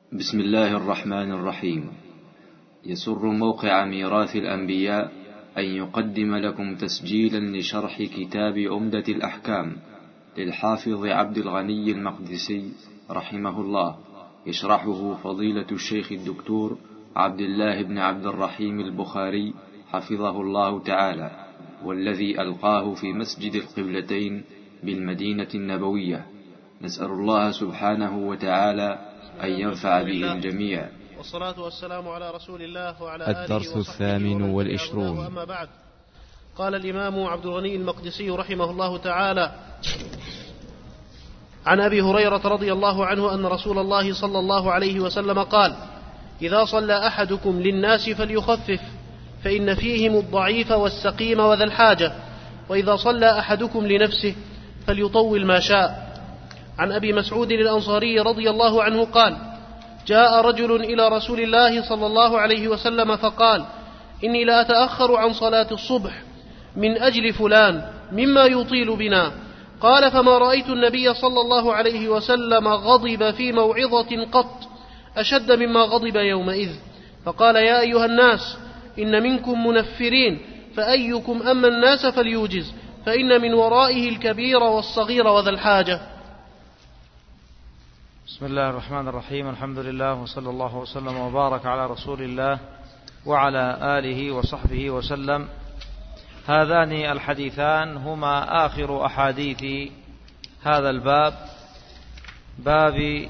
بسم الله الرحمن الرحيم. يسر موقع ميراث الأنبياء أن يقدم لكم تسجيلا لشرح كتاب عمدة الأحكام للحافظ عبد الغني المقدسي رحمه الله، يشرحه فضيلة الشيخ الدكتور عبد الله بن عبد الرحيم البخاري حفظه الله تعالى، والذي ألقاه في مسجد القبلتين بالمدينة النبوية. نسأل الله سبحانه وتعالى أن ينفع به الجميع. والصلاة والسلام على رسول الله وعلى آله الدرس الثامن والعشرون. أما بعد، قال الإمام عبد الغني المقدسي رحمه الله تعالى: عن أبي هريرة رضي الله عنه أن رسول الله صلى الله عليه وسلم قال: إذا صلى أحدكم للناس فليخفف، فإن فيهم الضعيف والسقيم وذا الحاجة، وإذا صلى أحدكم لنفسه فليطول ما شاء. عن أبي مسعود الأنصاري رضي الله عنه قال: جاء رجل إلى رسول الله صلى الله عليه وسلم فقال: إني لا أتأخر عن صلاة الصبح من أجل فلان مما يطيل بنا. قال: فما رأيت النبي صلى الله عليه وسلم غضب في موعظة قط أشد مما غضب يومئذ. فقال: يا أيها الناس، إن منكم منفرين، فأيكم أما الناس فليوجز، فإن من ورائه الكبير والصغير وذا الحاجة. بسم الله الرحمن الرحيم. الحمد لله، وصلى الله وسلم وبارك على رسول الله وعلى آله وصحبه وسلم. هذان الحديثان هما آخر أحاديث هذا الباب، باب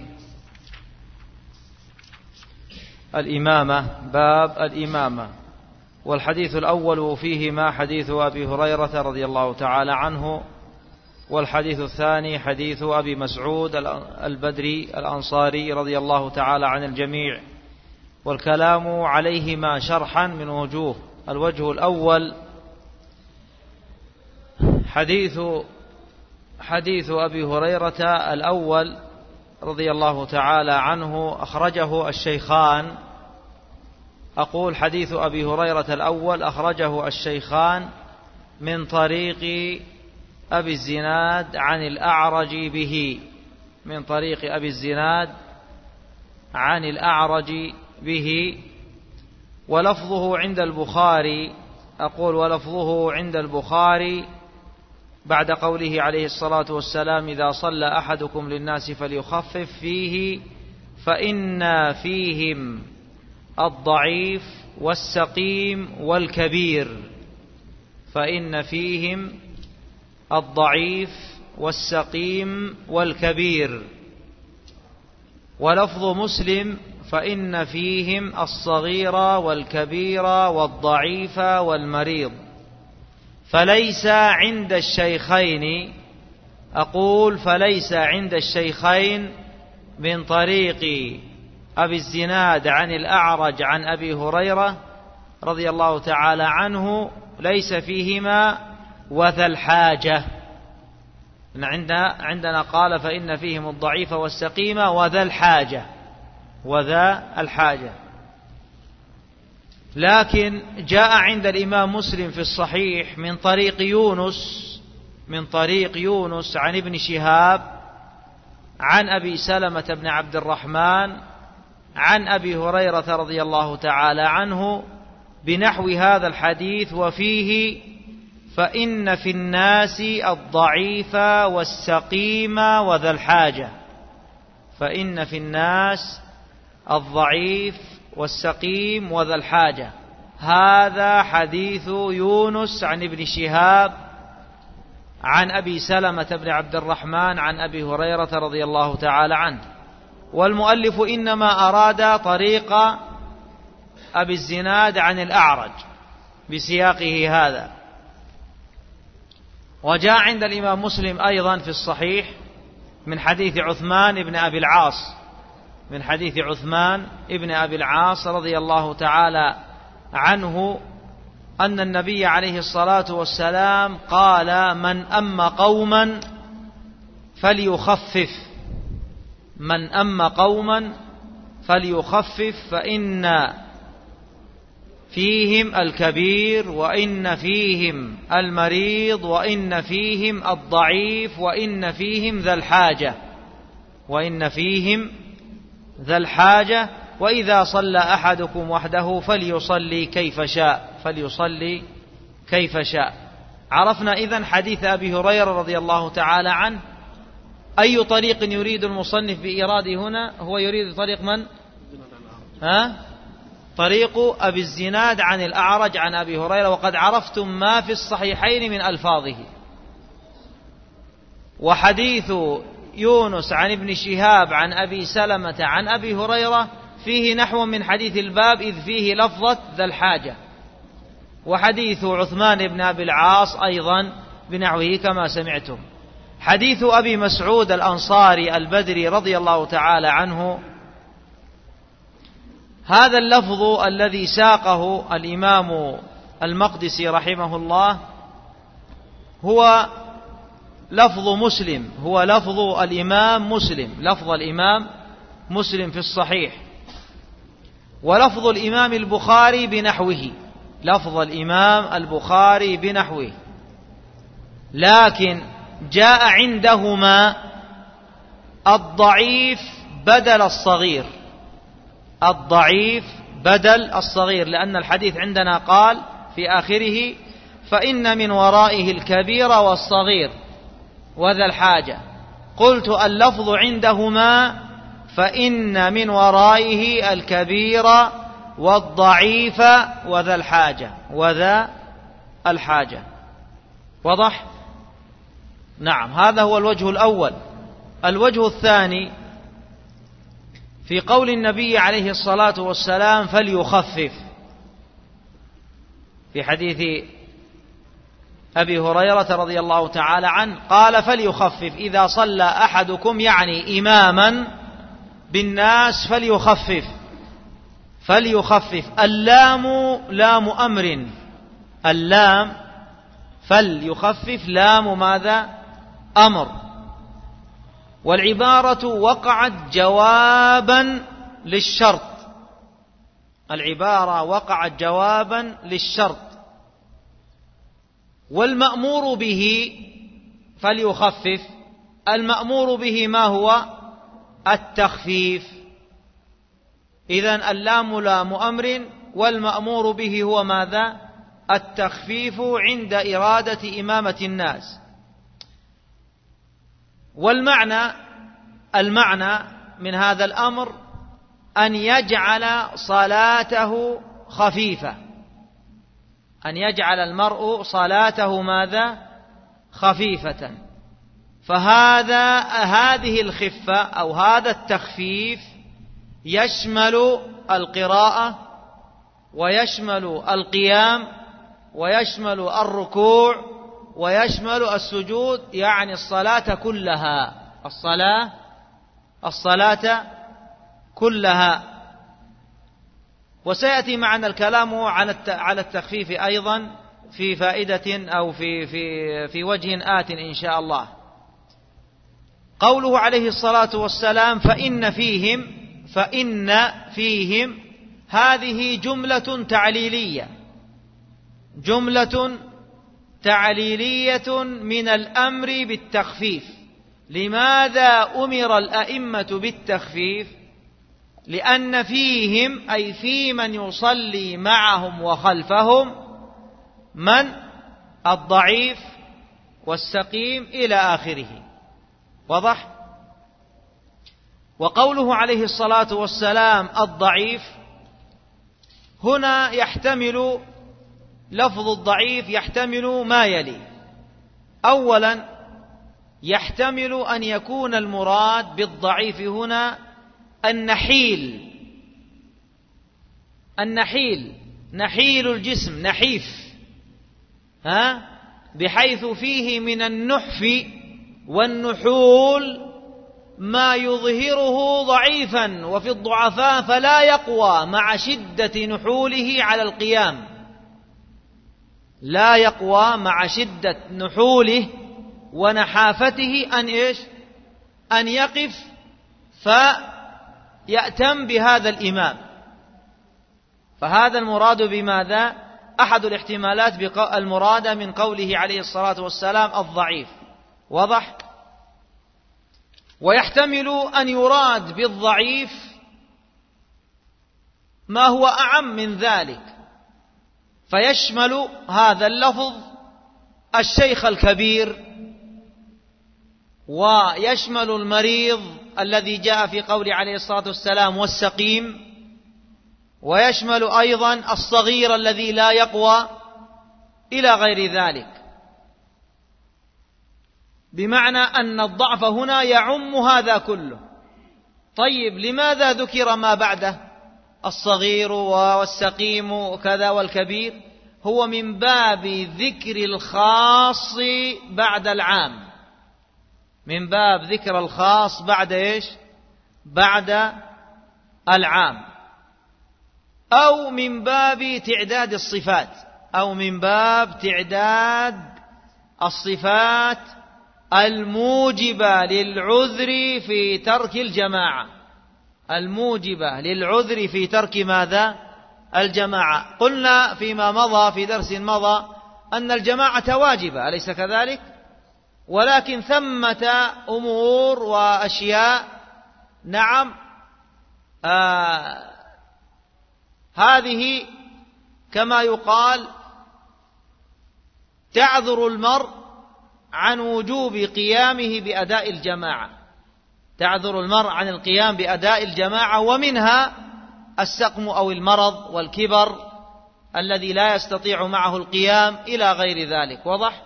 الإمامة. والحديث الأول فيهما حديث أبي هريرة رضي الله تعالى عنه، والحديث الثاني حديث أبي مسعود البدري الأنصاري رضي الله تعالى عن الجميع، والكلام عليهما شرحا من وجوه. الوجه الأول حديث أبي هريرة الأول رضي الله تعالى عنه أخرجه الشيخان. أقول حديث أبي هريرة الأول أخرجه الشيخان من طريق أبي الزناد عن الأعرج به، من طريق أبي الزناد عن الأعرج به، ولفظه عند البخاري. أقول ولفظه عند البخاري بعد قوله عليه الصلاة والسلام: إذا صلى أحدكم للناس فليخفف فيه، فإن فيهم الضعيف والسقيم والكبير، فإن فيهم الضعيف والسقيم والكبير. ولفظ مسلم: فإن فيهم الصغير والكبير والضعيف والمريض. فليس عند الشيخين، أقول فليس عند الشيخين من طريق أبي الزناد عن الأعرج عن أبي هريرة رضي الله تعالى عنه، ليس فيهما وذا الحاجة. عندنا قال: فإن فيهم الضعيف والسقيم وذا الحاجة. لكن جاء عند الإمام مسلم في الصحيح من طريق يونس عن ابن شهاب عن أبي سلمة بن عبد الرحمن عن أبي هريرة رضي الله تعالى عنه بنحو هذا الحديث، وفيه: فإن في الناس الضعيف والسقيم وذا الحاجة. فإن في الناس الضعيف والسقيم وذا الحاجة. هذا حديث يونس عن ابن شهاب عن أبي سلمة بن عبد الرحمن عن أبي هريرة رضي الله تعالى عنه. والمؤلف إنما أراد طريق أبي الزناد عن الأعرج بسياقه هذا. وجاء عند الإمام مسلم أيضا في الصحيح من حديث عثمان ابن أبي العاص رضي الله تعالى عنه أن النبي عليه الصلاة والسلام قال: من أم قوما فليخفف، فإن فيهم الكبير، وإن فيهم المريض، وإن فيهم الضعيف، وإن فيهم ذا الحاجة، وإن فيهم ذا الحاجة، وإذا صلى أحدكم وحده فليصلي كيف شاء. عرفنا إذن حديث أبي هريرة رضي الله تعالى عنه. أي طريق يريد المصنف بإيراده هنا؟ هو يريد طريق من؟ طريق أبي الزناد عن الأعرج عن أبي هريرة، وقد عرفتم ما في الصحيحين من ألفاظه. وحديث يونس عن ابن شهاب عن أبي سلمة عن أبي هريرة فيه نحو من حديث الباب، إذ فيه لفظة ذا الحاجة. وحديث عثمان بن أبي العاص أيضا بنحوه كما سمعتم. حديث أبي مسعود الأنصاري البدري رضي الله تعالى عنه، هذا اللفظ الذي ساقه الإمام المقدسي رحمه الله هو لفظ مسلم، هو لفظ الإمام مسلم، لفظ الإمام مسلم في الصحيح، ولفظ الإمام البخاري بنحوه، لفظ الإمام البخاري بنحوه، لكن جاء عندهما الضعيف بدل الصغير، الضعيف بدل الصغير، لأن الحديث عندنا قال في آخره فإن من ورائه الكبير والصغير وذا الحاجة. قلت اللفظ عندهما فإن من ورائه الكبير والضعيف وذا الحاجة. وضح؟ نعم، هذا هو الوجه الأول. الوجه الثاني في قول النبي عليه الصلاة والسلام فليخفف، في حديث أبي هريرة رضي الله تعالى عنه قال فليخفف إذا صلى أحدكم، يعني إماما بالناس فليخفف. اللام لام أمر، اللام فليخفف لام ماذا؟ أمر. والعبارة وقعت جوابا للشرط، العبارة وقعت جوابا للشرط. والمأمور به فليخفف، المأمور به ما هو؟ التخفيف. إذن اللام لام أمر، والمأمور به هو ماذا؟ التخفيف عند إرادة إمامة الناس. المعنى من هذا الأمر أن يجعل صلاته خفيفة، أن يجعل المرء صلاته ماذا؟ خفيفة. هذه الخفة أو هذا التخفيف يشمل القراءة، ويشمل القيام، ويشمل الركوع، ويشمل السجود، يعني الصلاة كلها، الصلاة كلها. وسيأتي معنا الكلام على التخفيف أيضا في فائدة أو في وجه آت إن شاء الله. قوله عليه الصلاة والسلام فإن فيهم هذه جملة تعليلية من الأمر بالتخفيف. لماذا أمر الأئمة بالتخفيف؟ لأن فيهم أي في من يصلي معهم وخلفهم من؟ الضعيف والسقيم إلى آخره. واضح؟ وقوله عليه الصلاة والسلام الضعيف، هنا يحتمل لفظ الضعيف يحتمل ما يلي. أولا يحتمل أن يكون المراد بالضعيف هنا النحيل، نحيل الجسم، نحيف، بحيث فيه من النحف والنحول ما يظهره ضعيفا، وفي الضعفاء فلا يقوى مع شدة نحوله على القيام، لا يقوى مع شدة نحوله ونحافته أن يقف فيأتم بهذا الإمام. فهذا المراد بماذا؟ أحد الاحتمالات المرادة من قوله عليه الصلاة والسلام الضعيف. واضح؟ ويحتمل أن يراد بالضعيف ما هو أعم من ذلك، فيشمل هذا اللفظ الشيخ الكبير، ويشمل المريض الذي جاء في قول عليه الصلاة والسلام والسقيم، ويشمل أيضا الصغير الذي لا يقوى إلى غير ذلك، بمعنى أن الضعف هنا يعم هذا كله. طيب لماذا ذكر ما بعده الصغير والسقيم وكذا والكبير؟ هو من باب ذكر الخاص بعد العام، من باب ذكر الخاص بعد إيش؟ بعد العام، أو من باب تعداد الصفات، أو من باب تعداد الصفات الموجبة للعذر في ترك الجماعة، الموجبة للعذر في ترك ماذا؟ الجماعة. قلنا فيما مضى في درس مضى أن الجماعة واجبة، أليس كذلك؟ ولكن ثمة أمور وأشياء نعم هذه كما يقال تعذر المرء عن وجوب قيامه بأداء الجماعة، تعذر المرء عن القيام بأداء الجماعة، ومنها السقم أو المرض والكبر الذي لا يستطيع معه القيام إلى غير ذلك. واضح؟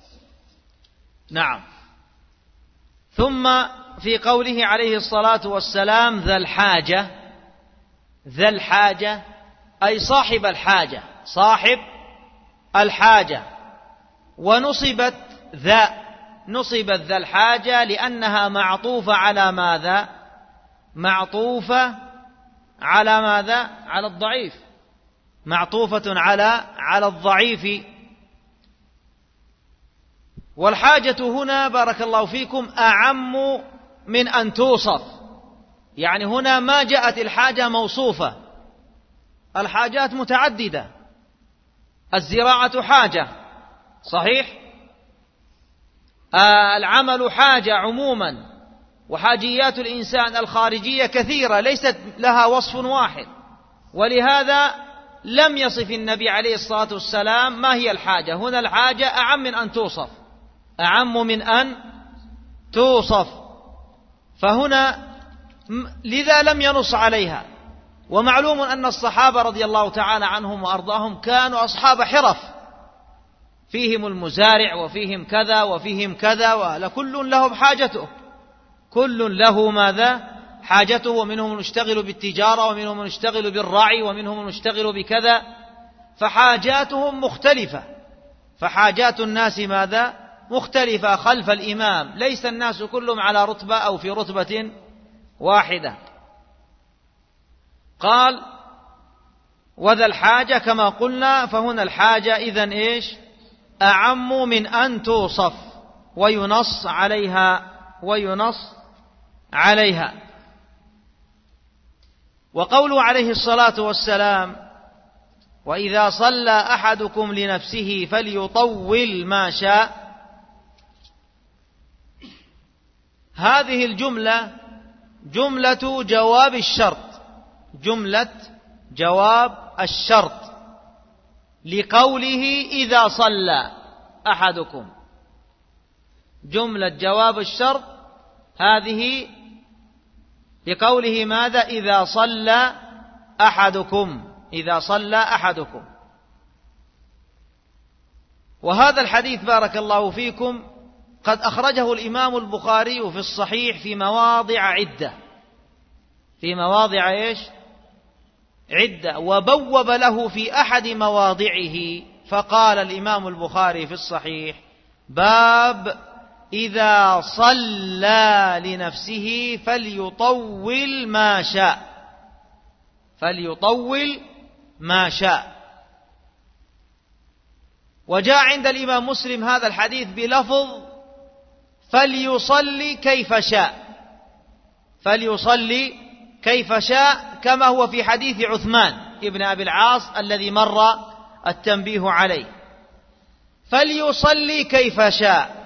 نعم. ثم في قوله عليه الصلاة والسلام ذا الحاجة، ذا الحاجة أي صاحب الحاجة، صاحب الحاجة. ونصبت نصبت ذا الحاجة لأنها معطوفة على ماذا؟ معطوفة على ماذا؟ على الضعيف، معطوفة على الضعيف. والحاجة هنا بارك الله فيكم أعم من أن توصف، يعني هنا ما جاءت الحاجة موصوفة، الحاجات متعددة، الزراعة حاجة صحيح، العمل حاجة عموما، وحاجيات الإنسان الخارجية كثيرة ليست لها وصف واحد، ولهذا لم يصف النبي عليه الصلاة والسلام ما هي الحاجة. هنا الحاجة أعم من أن توصف، أعم من أن توصف، فهنا لذا لم ينص عليها. ومعلوم أن الصحابة رضي الله تعالى عنهم وأرضاهم كانوا أصحاب حرف، فيهم المزارع وفيهم كذا وفيهم كذا، ولكل لهم حاجته، كل له ماذا؟ حاجته، ومنهم المشتغل بالتجارة، ومنهم المشتغل بالرعي، ومنهم المشتغل بكذا، فحاجاتهم مختلفة، فحاجات الناس ماذا؟ مختلفة خلف الإمام، ليس الناس كلهم على رتبة أو في رتبة واحدة. قال وذا الحاجة كما قلنا، فهنا الحاجة إذن إيش؟ أعم من أن توصف، وينص عليها. وقوله عليه الصلاة والسلام وإذا صلى أحدكم لنفسه فليطول ما شاء، هذه الجملة جملة جواب الشرط، جملة جواب الشرط لقوله إذا صلى أحدكم، جملة جواب الشرط هذه لقوله ماذا؟ إذا صلى أحدكم، إذا صلى أحدكم. وهذا الحديث بارك الله فيكم قد أخرجه الإمام البخاري في الصحيح في مواضع عدة، في مواضع إيش؟ عدة، وبوب له في أحد مواضعه فقال الإمام البخاري في الصحيح باب إذا صلى لنفسه فليطول ما شاء، فليطول ما شاء. وجاء عند الإمام مسلم هذا الحديث بلفظ فليصلي كيف شاء، فليصلي كيف شاء، كما هو في حديث عثمان ابن أبي العاص الذي مر التنبيه عليه، فليصلي كيف شاء.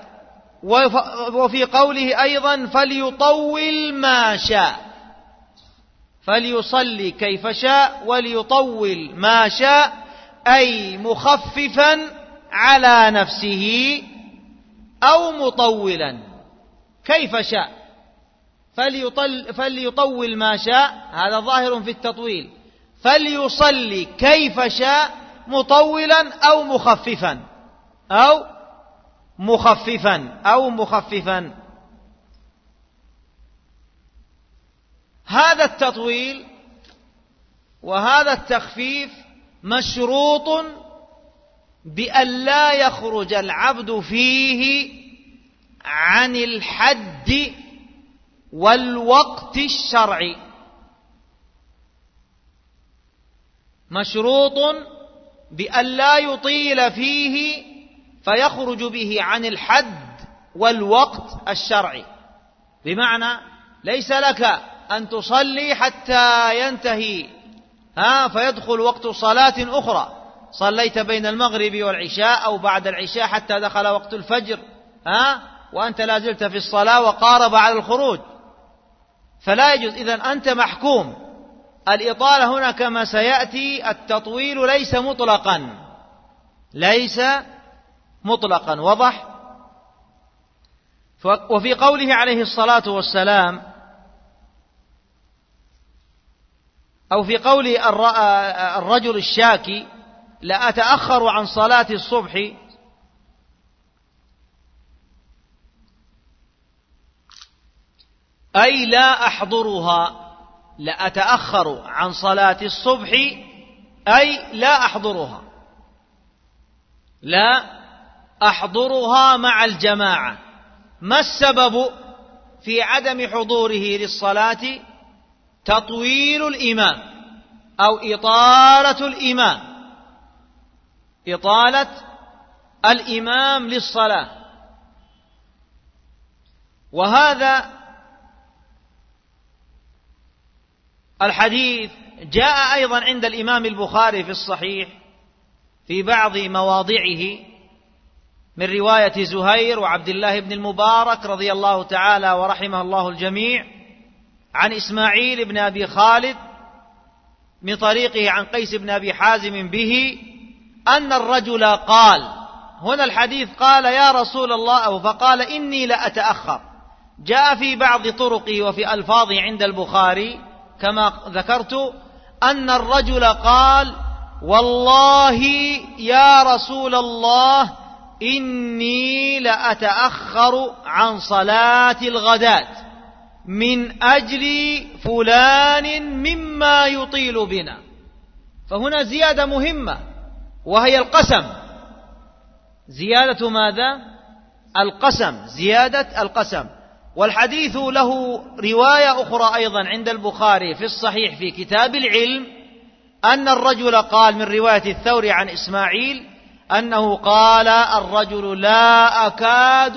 وفي قوله أيضا فليطول ما شاء، فليصلي كيف شاء وليطول ما شاء، أي مخففا على نفسه أو مطولا كيف شاء. فليطول ما شاء، هذا ظاهر في التطويل. فليصلي كيف شاء مطولا أو مخففا. هذا التطويل وهذا التخفيف مشروط بأن لا يخرج العبد فيه عن الحد والوقت الشرعي. مشروط بأن لا يطيل فيه فيخرج به عن الحد والوقت الشرعي. بمعنى ليس لك أن تصلي حتى ينتهي فيدخل وقت صلاة أخرى، صليت بين المغرب والعشاء أو بعد العشاء حتى دخل وقت الفجر وأنت لا زلت في الصلاة وقارب على الخروج، فلا يجوز. إذن أنت محكوم. الإطالة هنا كما سيأتي، التطويل ليس مطلقا وضح. وفي قوله عليه الصلاة والسلام، أو في قول الرجل الشاكي لأتأخر عن صلاة الصبح، أي لا أحضرها. لأتأخر عن صلاة الصبح أي لا أحضرها مع الجماعة. ما السبب في عدم حضوره للصلاة؟ تطويل الإمام أو إطالة الإمام للصلاة. وهذا الحديث جاء أيضا عند الإمام البخاري في الصحيح في بعض مواضعه من رواية زهير وعبد الله بن المبارك رضي الله تعالى ورحمه الله الجميع عن إسماعيل بن أبي خالد من طريقه عن قيس بن أبي حازم به أن الرجل قال، هنا الحديث قال يا رسول الله، فقال إني لأتأخر. جاء في بعض طرقه وفي ألفاظه عند البخاري كما ذكرت أن الرجل قال والله يا رسول الله إني لأتأخر عن صلاة الغداة من أجل فلان مما يطيل بنا. فهنا زيادة مهمة وهي القسم. زيادة ماذا؟ القسم، زيادة القسم. والحديث له رواية أخرى أيضا عند البخاري في الصحيح في كتاب العلم أن الرجل قال من رواية الثوري عن إسماعيل أنه قال الرجل لا أكاد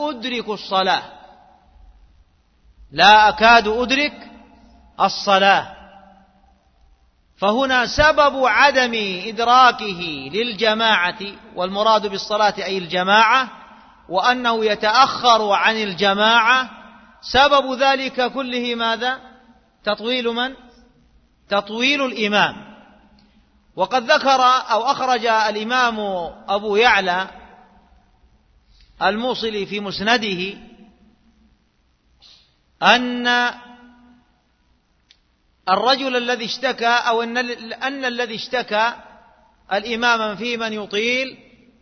أدرك الصلاة. فهنا سبب عدم إدراكه للجماعة، والمراد بالصلاة أي الجماعة، وأنه يتأخر عن الجماعة، سبب ذلك كله ماذا؟ تطويل الإمام. وقد ذكر أو أخرج الإمام أبو يعلى الموصلي في مسنده أن الرجل الذي اشتكى أو أن الذي اشتكى الإمام في من يطيل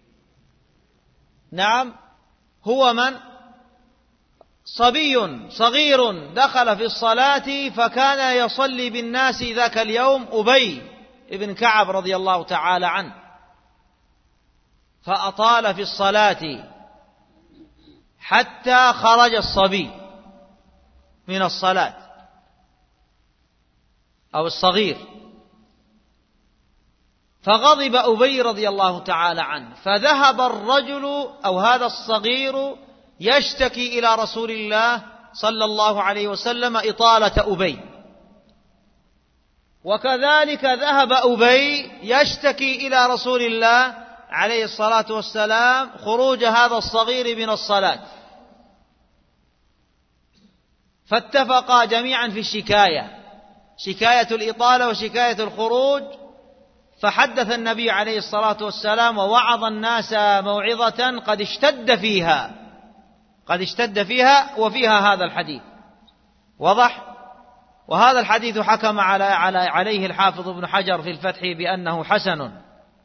هو من؟ صبي صغير دخل في الصلاة فكان يصلي بالناس ذاك اليوم أبي ابن كعب رضي الله تعالى عنه، فأطال في الصلاة حتى خرج الصبي من الصلاة أو الصغير، فغضب أبي رضي الله تعالى عنه، فذهب الرجل أو هذا الصغير يشتكي إلى رسول الله صلى الله عليه وسلم إطالة أبي، وكذلك ذهب أبي يشتكي إلى رسول الله عليه الصلاة والسلام خروج هذا الصغير من الصلاة، فاتفقا جميعا في الشكاية، شكاية الإطالة وشكاية الخروج، فحدث النبي عليه الصلاة والسلام ووعظ الناس موعظة قد اشتد فيها وفيها هذا الحديث. وضح. وهذا الحديث حكم عليه الحافظ ابن حجر في الفتح بأنه حسن.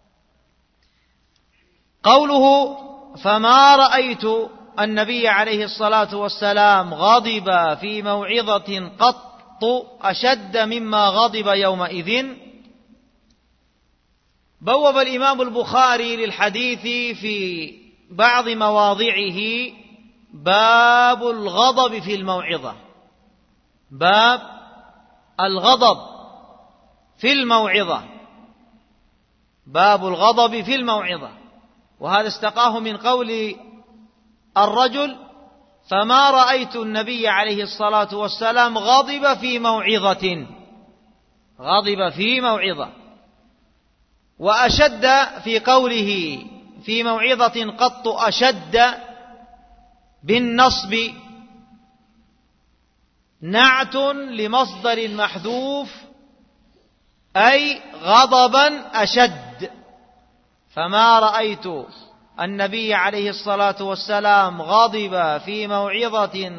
قوله فما رأيت النبي عليه الصلاة والسلام غضب في موعظة قط أشد مما غضب يومئذ. بوب الإمام البخاري للحديث في بعض مواضعه باب الغضب في الموعظة، باب الغضب في الموعظة، باب الغضب في الموعظة. وهذا استقاه من قول الرجل فما رأيت النبي عليه الصلاة والسلام غضب في موعظة، غضب في موعظة. وأشد في قوله في موعظة قط أشد بالنصب نعت لمصدر محذوف أي غضبا أشد. فما رأيت النبي عليه الصلاة والسلام غضب في موعظة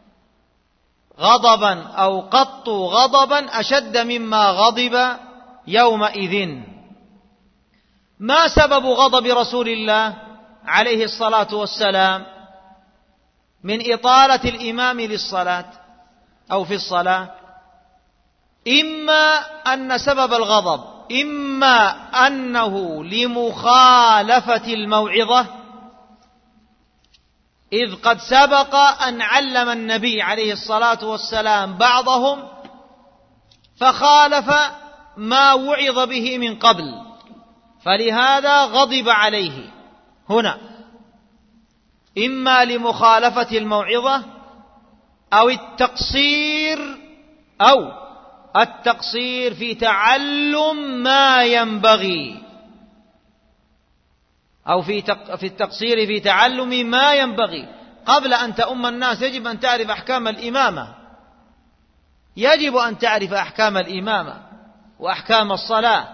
غضبا أو قط غضبا أشد مما غضب يومئذ. ما سبب غضب رسول الله عليه الصلاة والسلام من إطالة الإمام للصلاة أو في الصلاة؟ إما أن سبب الغضب إما أنه لمخالفة الموعظة، إذ قد سبق أن علم النبي عليه الصلاة والسلام بعضهم فخالف ما وعظ به من قبل، فلهذا غضب عليه هنا. إما لمخالفة الموعظة أو التقصير في تعلم ما ينبغي، أو في التقصير في تعلم ما ينبغي. قبل أن تؤم الناس يجب أن تعرف أحكام الإمامة، يجب أن تعرف أحكام الإمامة وأحكام الصلاة.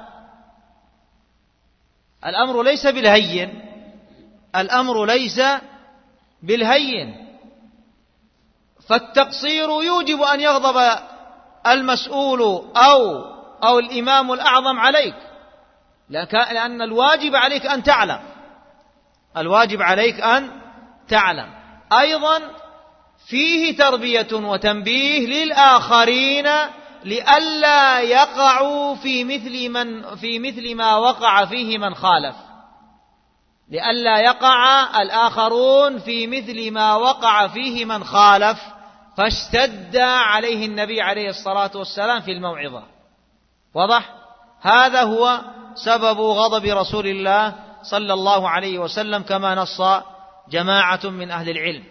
الأمر ليس بالهين، الأمر ليس بالهين. فالتقصير يوجب أن يغضب المسؤول أو الإمام الأعظم عليك، لأن الواجب عليك أن تعلم، الواجب عليك أن تعلم. أيضا فيه تربية وتنبيه للآخرين لئلا يقعوا في مثل ما وقع فيه من خالف، لئلا يقع الآخرون في مثل ما وقع فيه من خالف، فاشتد عليه النبي عليه الصلاة والسلام في الموعظة. واضح؟ هذا هو سبب غضب رسول الله صلى الله عليه وسلم كما نص جماعة من أهل العلم.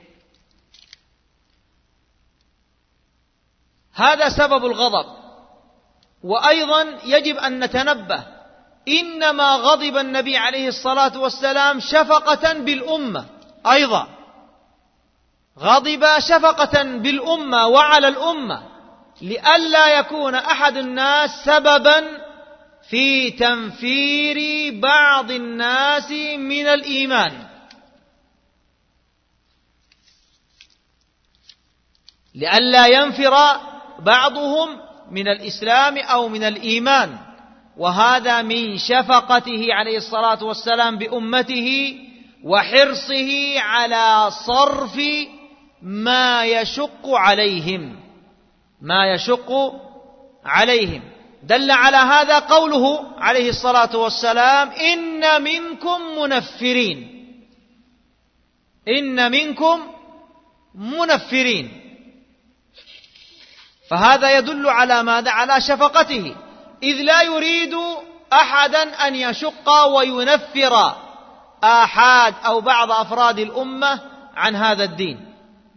هذا سبب الغضب. وأيضا يجب أن نتنبه إنما غضب النبي عليه الصلاة والسلام شفقة بالأمة، أيضا غضب شفقة بالأمة وعلى الأمة، لئلا يكون أحد الناس سببا في تنفير بعض الناس من الإيمان، لئلا ينفر بعضهم من الإسلام أو من الإيمان. وهذا من شفقته عليه الصلاة والسلام بأمته وحرصه على صرف ما يشق عليهم. دل على هذا قوله عليه الصلاة والسلام إن منكم منفرين. فهذا يدل على ماذا؟ على شفقته، إذ لا يريد أحدا أن يشق وينفر آحاد أو بعض أفراد الأمة عن هذا الدين.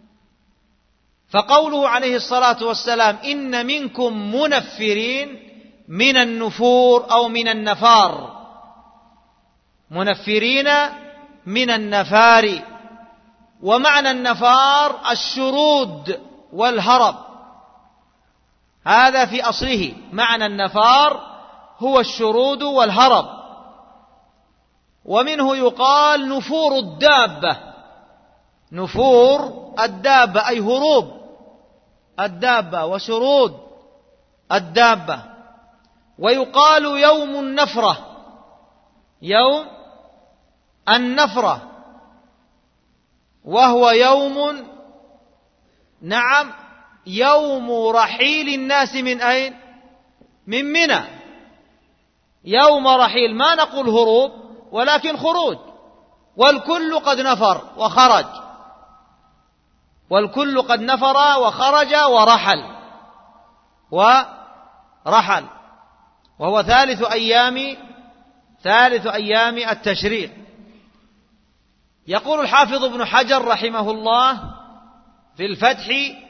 فقوله عليه الصلاة والسلام إن منكم منفرين من النفور أو من النفار، منفرين من النفار. ومعنى النفار الشرود والهرب. هذا في أصله. معنى النفار هو الشرود والهرب، ومنه يقال نفور الدابة. نفور الدابة أي هروب الدابة وشرود الدابة. ويقال يوم النفرة، يوم النفرة، وهو يوم، نعم، يوم رحيل الناس من أين؟ من منى. يوم رحيل، ما نقول هروب ولكن خروج، والكل قد نفر وخرج، والكل قد نفر وخرج ورحل، وهو ثالث أيام التشريق. يقول الحافظ ابن حجر رحمه الله في الفتح،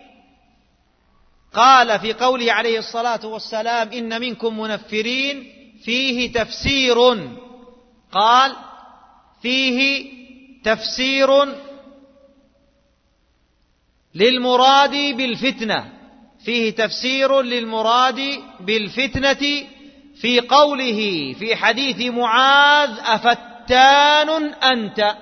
قال في قوله عليه الصلاة والسلام إن منكم منفرين، فيه تفسير، قال فيه تفسير للمراد بالفتنة، فيه تفسير للمراد بالفتنة في قوله في حديث معاذ أفتان أنت،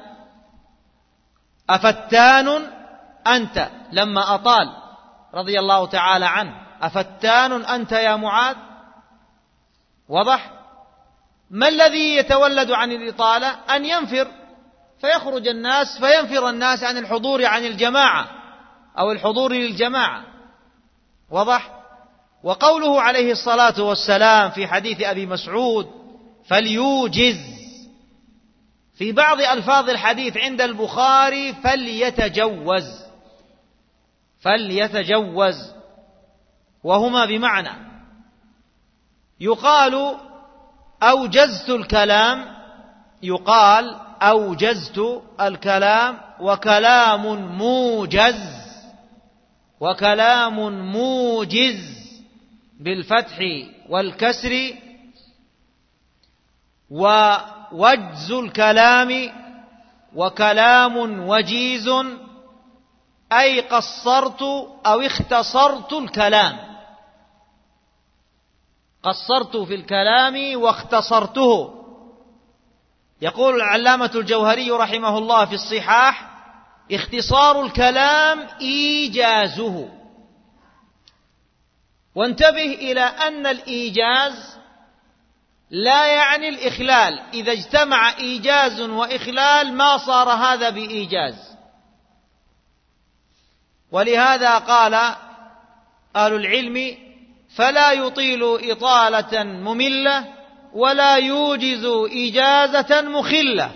أفتان أنت، لما أطال رضي الله تعالى عنه، أفتان أنت يا معاذ. وضح. ما الذي يتولد عن الإطالة؟ أن ينفر فيخرج الناس، فينفر الناس عن الحضور عن الجماعة أو الحضور للجماعة. وضح. وقوله عليه الصلاة والسلام في حديث أبي مسعود فليوجز، في بعض ألفاظ الحديث عند البخاري فليتجوز، فليتجوز، وهما بمعنى، يقال أوجزت الكلام، يقال أوجزت الكلام، وكلام موجز، وكلام موجز بالفتح والكسر، ووجز الكلام وكلام وجيز، أي قصرت أو اختصرت الكلام، قصرت في الكلام واختصرته. يقول العلامة الجوهري رحمه الله في الصحاح اختصار الكلام إيجازه. وانتبه إلى أن الإيجاز لا يعني الإخلال، إذا اجتمع إيجاز وإخلال ما صار هذا بإيجاز. ولهذا قال أهل العلم فلا يطيل إطالة مملة ولا يوجز إجازة مخلة.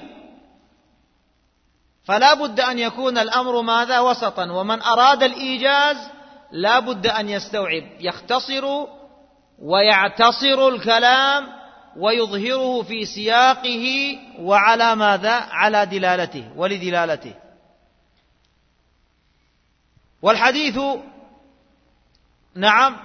فلا بد أن يكون الأمر ماذا؟ وسطا. ومن أراد الإيجاز لا بد أن يستوعب، يختصر ويعتصر الكلام ويظهره في سياقه وعلى ماذا؟ على دلالته ولدلالته. والحديث نعم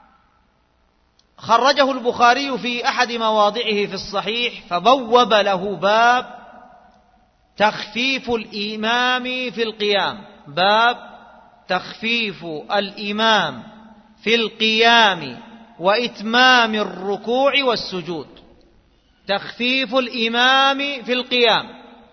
خرجه البخاري في أحد مواضعه في الصحيح، فبوب له باب تخفيف الإمام في القيام، باب تخفيف الإمام في القيام وإتمام الركوع والسجود. تخفيف الإمام في القيام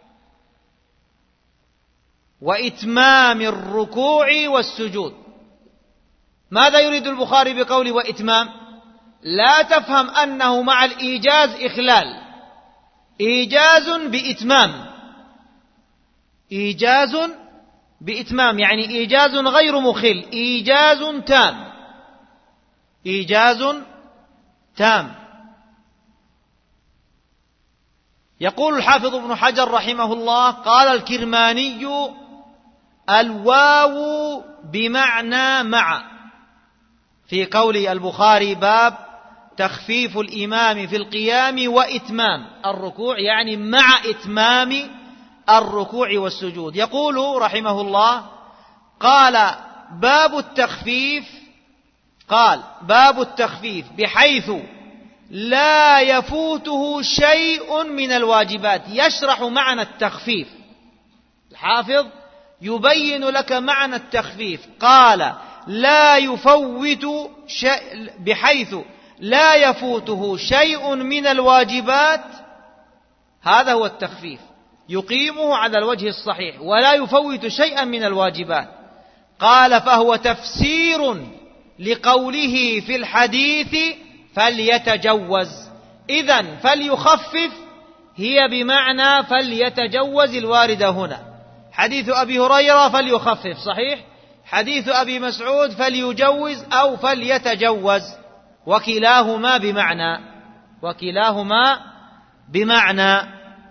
وإتمام الركوع والسجود. ماذا يريد البخاري بقول وإتمام؟ لا تفهم أنه مع الإيجاز إخلال، إيجاز بإتمام، إيجاز بإتمام، يعني إيجاز غير مخل، إيجاز تام، إيجاز تام. يقول الحافظ ابن حجر رحمه الله قال الكرماني الواو بمعنى مع، في قول البخاري باب تخفيف الإمام في القيام وإتمام الركوع، يعني مع إتمام الركوع والسجود. يقول رحمه الله قال باب التخفيف، قال باب التخفيف بحيث لا يفوته شيء من الواجبات. يشرح معنى التخفيف، الحافظ يبين لك معنى التخفيف. قال لا يفوت شيء، بحيث لا يفوته شيء من الواجبات، هذا هو التخفيف، يقيمه على الوجه الصحيح ولا يفوت شيئا من الواجبات. قال فهو تفسير لقوله في الحديث فليتجوز. إذن فليخفف هي بمعنى فليتجوز الواردة هنا. حديث أبي هريرة فليخفف صحيح، حديث أبي مسعود فليجوز أو فليتجوز، وكلاهما بمعنى.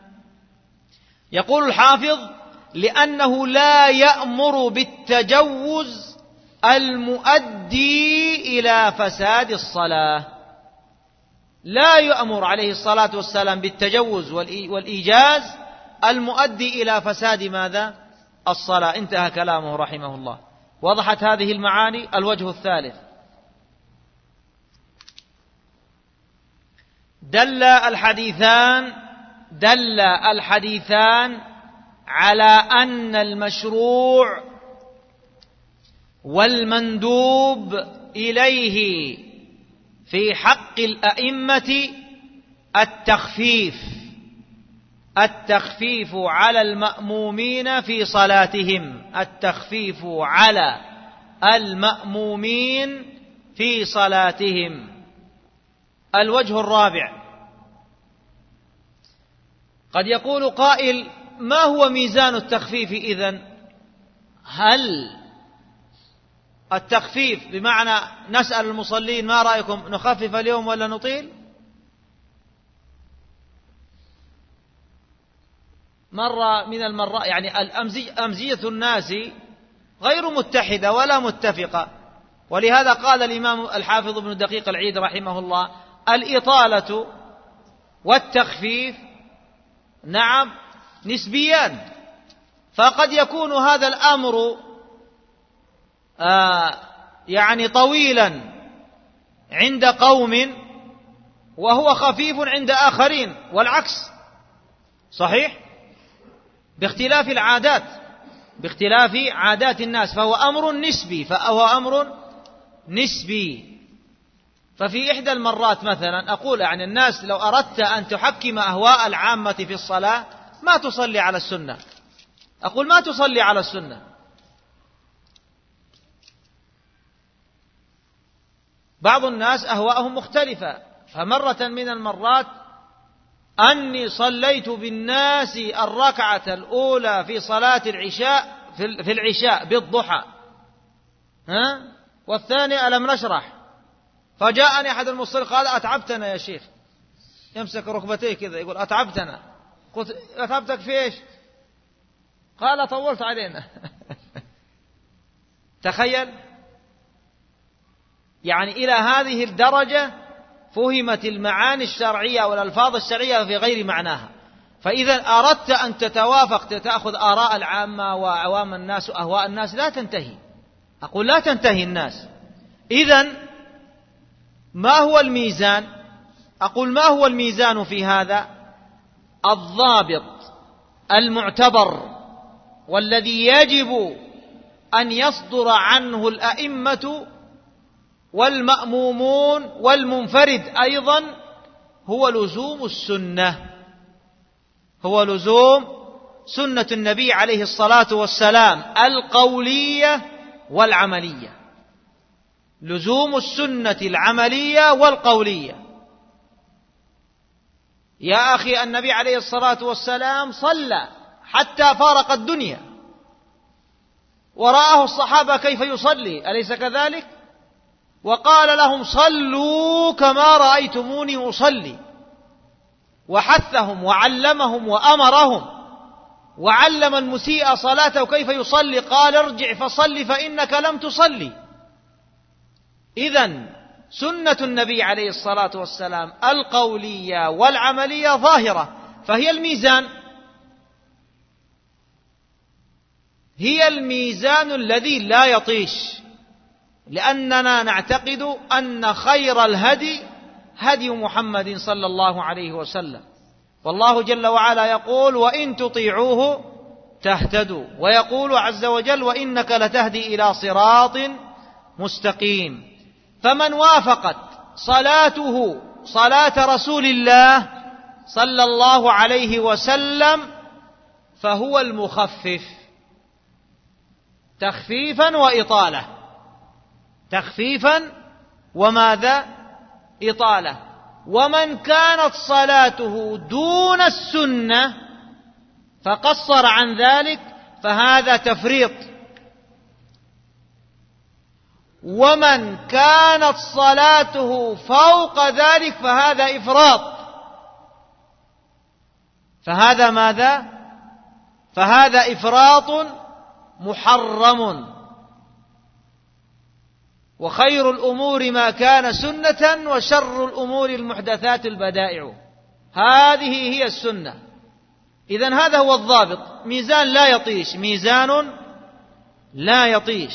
يقول الحافظ لأنه لا يأمر بالتجوز المؤدي إلى فساد الصلاة، لا يأمر عليه الصلاة والسلام بالتجوز والإيجاز المؤدي إلى فساد ماذا؟ الصلاة. انتهى كلامه رحمه الله. وضحت هذه المعاني. الوجه الثالث: دل الحديثان على أن المشروع والمندوب إليه في حق الأئمة التخفيف على المأمومين في صلاتهم، التخفيف على المأمومين في صلاتهم. الوجه الرابع: قد يقول قائل: ما هو ميزان التخفيف إذن؟ هل التخفيف بمعنى نسأل المصلين ما رأيكم نخفف اليوم ولا نطيل؟ مرة من المرات يعني أمزية الناس غير متحدة ولا متفقة، ولهذا قال الإمام الحافظ ابن دقيق العيد رحمه الله: الإطالة والتخفيف نعم نسبيان، فقد يكون هذا الأمر يعني طويلا عند قوم وهو خفيف عند آخرين، والعكس صحيح، باختلاف عادات الناس، فهو أمر نسبي. ففي إحدى المرات مثلا أقول يعني الناس لو أردت أن تحكم أهواء العامة في الصلاة ما تصلي على السنة، أقول ما تصلي على السنة. بعض الناس أهواءهم مختلفة، فمرة من المرات أني صليت بالناس الركعة الأولى في صلاة العشاء في العشاء بالضحى، والثانية ألم نشرح، فجاءني أحد المصلين قال: أتعبتنا يا شيخ، يمسك ركبتيه كذا يقول: أتعبتنا. قلت: أتعبتك في إيش؟ قال: طولت علينا. تخيل، يعني إلى هذه الدرجة فهمت المعاني الشرعية والألفاظ الشرعية في غير معناها. فإذا أردت أن تتوافق تأخذ آراء العامة وعوام الناس وأهواء الناس لا تنتهي، أقول لا تنتهي الناس. إذن ما هو الميزان؟ أقول ما هو الميزان في هذا؟ الضابط المعتبر والذي يجب أن يصدر عنه الأئمة والمأمومون والمنفرد أيضا هو لزوم السنة، هو لزوم سنة النبي عليه الصلاة والسلام القولية والعملية، لزوم السنة العملية والقولية. يا أخي النبي عليه الصلاة والسلام صلى حتى فارق الدنيا ورآه الصحابة كيف يصلي، أليس كذلك؟ وقال لهم: صلوا كما رأيتموني أصلي، وحثهم وعلمهم وأمرهم، وعلم المسيء صلاته كيف يصلي، قال: ارجع فصل فإنك لم تصلي. إذن سنة النبي عليه الصلاة والسلام القولية والعملية ظاهرة، فهي الميزان، هي الميزان الذي لا يطيش، لأننا نعتقد أن خير الهدي هدي محمد صلى الله عليه وسلم، والله جل وعلا يقول: وإن تطيعوه تهتدوا، ويقول عز وجل: وإنك لتهدي إلى صراط مستقيم. فمن وافقت صلاته صلاة رسول الله صلى الله عليه وسلم فهو المخفف تخفيفا وإطالة، تخفيفا وماذا؟ إطالة. ومن كانت صلاته دون السنة فقصر عن ذلك فهذا تفريط. ومن كانت صلاته فوق ذلك فهذا إفراط. فهذا ماذا؟ فهذا إفراط محرم. وخير الأمور ما كان سنة وشر الأمور المحدثات البدائع. هذه هي السنة. إذن هذا هو الضابط، ميزان لا يطيش، ميزان لا يطيش.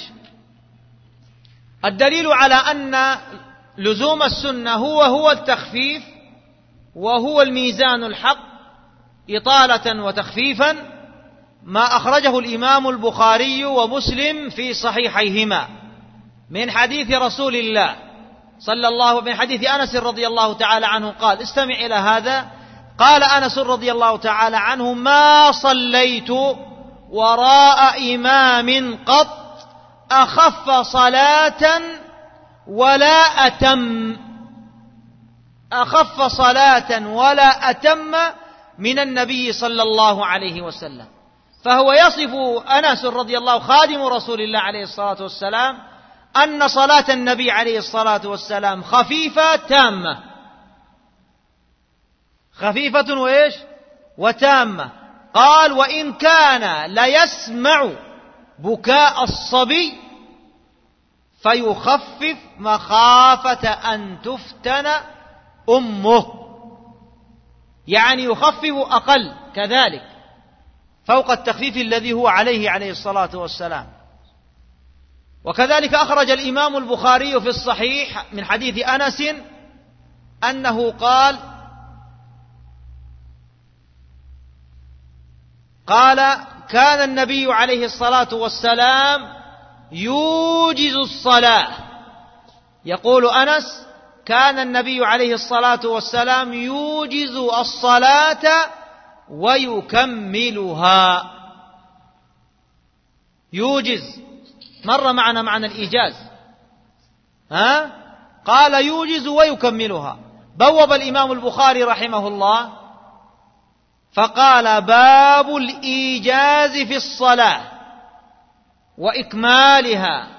الدليل على أن لزوم السنة هو التخفيف وهو الميزان الحق إطالة وتخفيفا ما أخرجه الإمام البخاري ومسلم في صحيحيهما من حديث رسول الله صلى الله من حديث أنس رضي الله تعالى عنه قال: استمع إلى هذا. قال أنس رضي الله تعالى عنه: ما صليت وراء إمام قط أخف صلاة ولا أتم، أخف صلاة ولا أتم من النبي صلى الله عليه وسلم. فهو يصف أنس رضي الله خادم رسول الله عليه الصلاة والسلام أن صلاة النبي عليه الصلاة والسلام خفيفة تامة، خفيفة وإيش؟ وتامة. قال: وإن كان ليسمع بكاء الصبي فيخفف مخافة أن تفتن أمه، يعني يخفف أقل كذلك فوق التخفيف الذي هو عليه الصلاة والسلام. وكذلك أخرج الإمام البخاري في الصحيح من حديث أنس أنه قال: كان النبي عليه الصلاة والسلام يوجز الصلاة. يقول أنس: كان النبي عليه الصلاة والسلام يوجز الصلاة ويكملها. يوجز مر معنا معنى الإيجاز، قال يوجز ويكملها. بوب الإمام البخاري رحمه الله فقال: باب الإيجاز في الصلاة وإكمالها.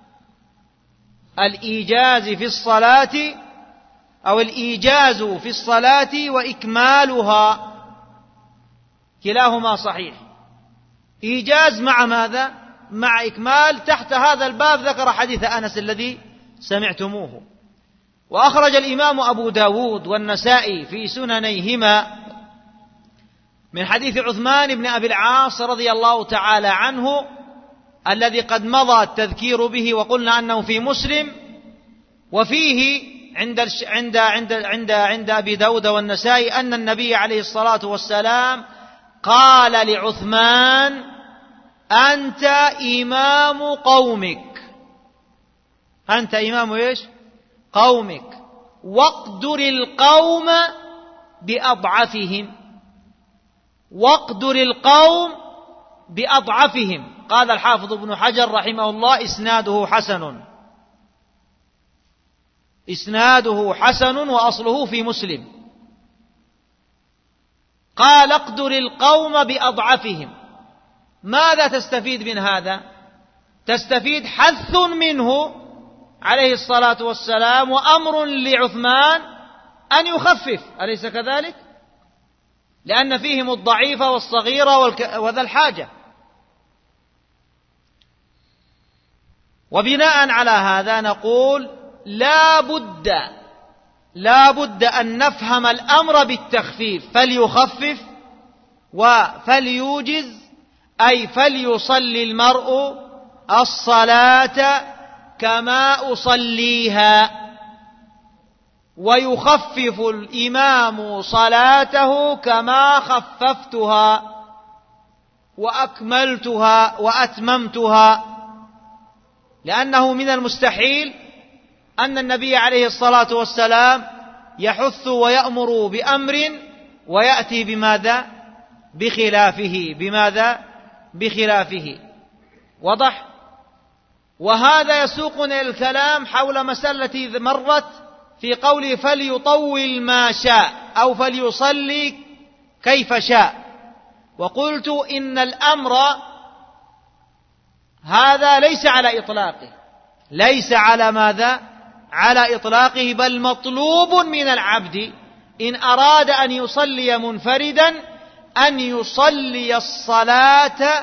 الإيجاز في الصلاة أو الإيجاز في الصلاة وإكمالها كلاهما صحيح. إيجاز مع ماذا؟ مع إكمال. تحت هذا الباب ذكر حديث أنس الذي سمعتموه. وأخرج الإمام أبو داود والنسائي في سننيهما من حديث عثمان بن أبي العاص رضي الله تعالى عنه الذي قد مضى التذكير به وقلنا أنه في مسلم، وفيه عند أبي داود والنسائي أن النبي عليه الصلاة والسلام قال لعثمان: أنت إمام قومك، أنت إمام إيش؟ قومك، واقدر القوم بأضعفهم، واقدر القوم بأضعفهم. قال الحافظ ابن حجر رحمه الله: إسناده حسن، إسناده حسن وأصله في مسلم. قال: اقدر القوم بأضعفهم. ماذا تستفيد من هذا؟ تستفيد حث منه عليه الصلاة والسلام وأمر لعثمان أن يخفف، أليس كذلك؟ لأن فيهم الضعيف والصغير وذا الحاجة. وبناء على هذا نقول لا بد أن نفهم الأمر بالتخفيف، فليخفف وفليوجز، أي فليصلي المرء الصلاة كما أصليها، ويخفف الإمام صلاته كما خففتها وأكملتها وأتممتها، لأنه من المستحيل أن النبي عليه الصلاة والسلام يحث ويأمر بأمر ويأتي بماذا؟ بخلافه. بماذا؟ بخلافه. وضح؟ وهذا يسوقنا إلى الكلام حول مسألة مرت في قوله فليطول ما شاء أو فليصلي كيف شاء. وقلت إن الأمر هذا ليس على إطلاقه، ليس على ماذا؟ على إطلاقه، بل مطلوب من العبد إن أراد أن يصلي منفردا أن يصلي الصلاة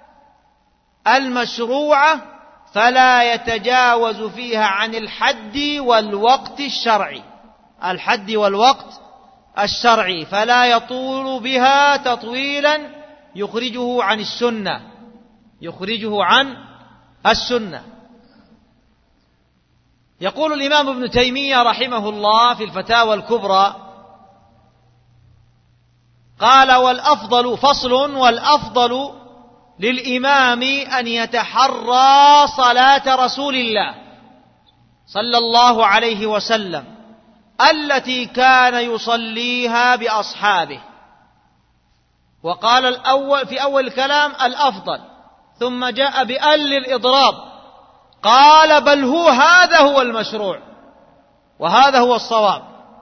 المشروعة فلا يتجاوز فيها عن الحد والوقت الشرعي. الحد والوقت الشرعي، فلا يطول بها تطويلا يخرجه عن السنة، يخرجه عن السنة. يقول الإمام ابن تيمية رحمه الله في الفتاوى الكبرى قال والأفضل فصل والأفضل للإمام أن يتحرى صلاة رسول الله صلى الله عليه وسلم التي كان يصليها بأصحابه. وقال الأول في أول الكلام الأفضل، ثم جاء بأل للإضراب، قال بل هذا هو المشروع وهذا هو الصواب.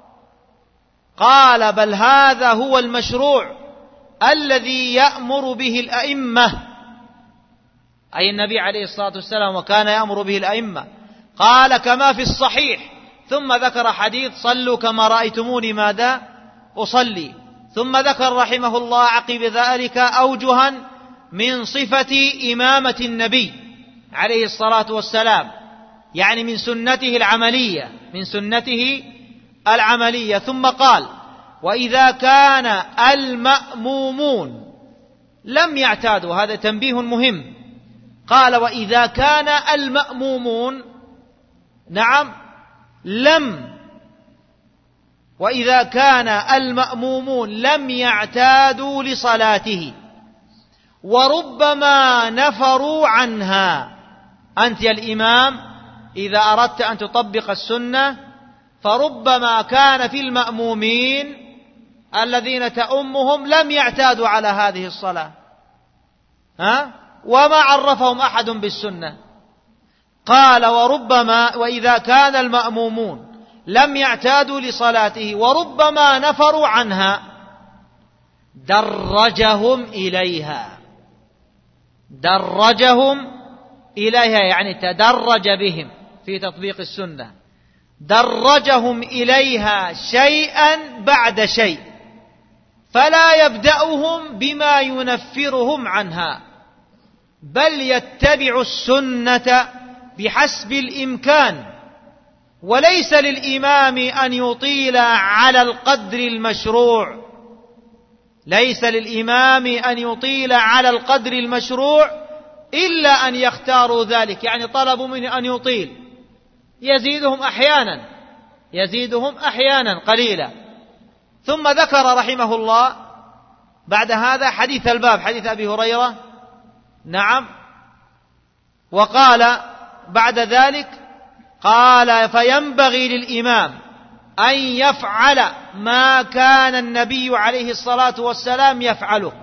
قال بل هذا هو المشروع الذي يأمر به الأئمة، أي النبي عليه الصلاة والسلام، وكان يأمر به الأئمة. قال كما في الصحيح، ثم ذكر حديث صلوا كما رأيتموني ماذا أصلي. ثم ذكر رحمه الله عقب ذلك أوجها من صفة إمامة النبي عليه الصلاة والسلام، يعني من سنته العملية، من سنته العملية. ثم قال وإذا كان المأمومون لم يعتادوا، هذا تنبيه مهم. قال وإذا كان المأمومون، نعم، وإذا كان المأمومون لم يعتادوا لصلاته وربما نفروا عنها. أنت يا الإمام إذا أردت أن تطبق السنة فربما كان في المأمومين الذين تأمهم لم يعتادوا على هذه الصلاة، وما عرفهم أحد بالسنة. قال وربما وإذا كان المأمومون لم يعتادوا لصلاته وربما نفروا عنها درجهم إليها. درجهم إليها يعني تدرج بهم في تطبيق السنة، درجهم إليها شيئا بعد شيء، فلا يبدأهم بما ينفرهم عنها، بل يتبع السنة بحسب الإمكان. وليس للإمام أن يطيل على القدر المشروع، ليس للإمام أن يطيل على القدر المشروع إلا أن يختاروا ذلك، يعني طلبوا منه أن يطيل، يزيدهم أحيانا قليلا. ثم ذكر رحمه الله بعد هذا حديث الباب، حديث أبي هريرة، نعم. وقال بعد ذلك قال فينبغي للإمام أن يفعل ما كان النبي عليه الصلاة والسلام يفعله،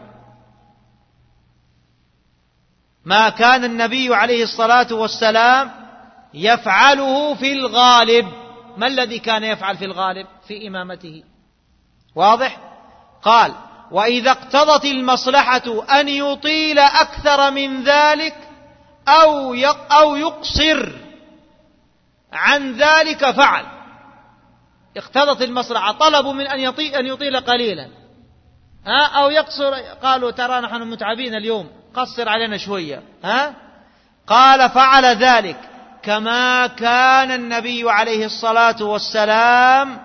ما كان النبي عليه الصلاة والسلام يفعله في الغالب. ما الذي كان يفعل في الغالب في إمامته؟ واضح؟ قال وإذا اقتضت المصلحة أن يطيل أكثر من ذلك أو يقصر عن ذلك فعل. اقتضت المصلحة، طلبوا من أن يطيل قليلا أو يقصر، قالوا ترى نحن متعبين اليوم قصر علينا شوية، قال فعل ذلك كما كان النبي عليه الصلاة والسلام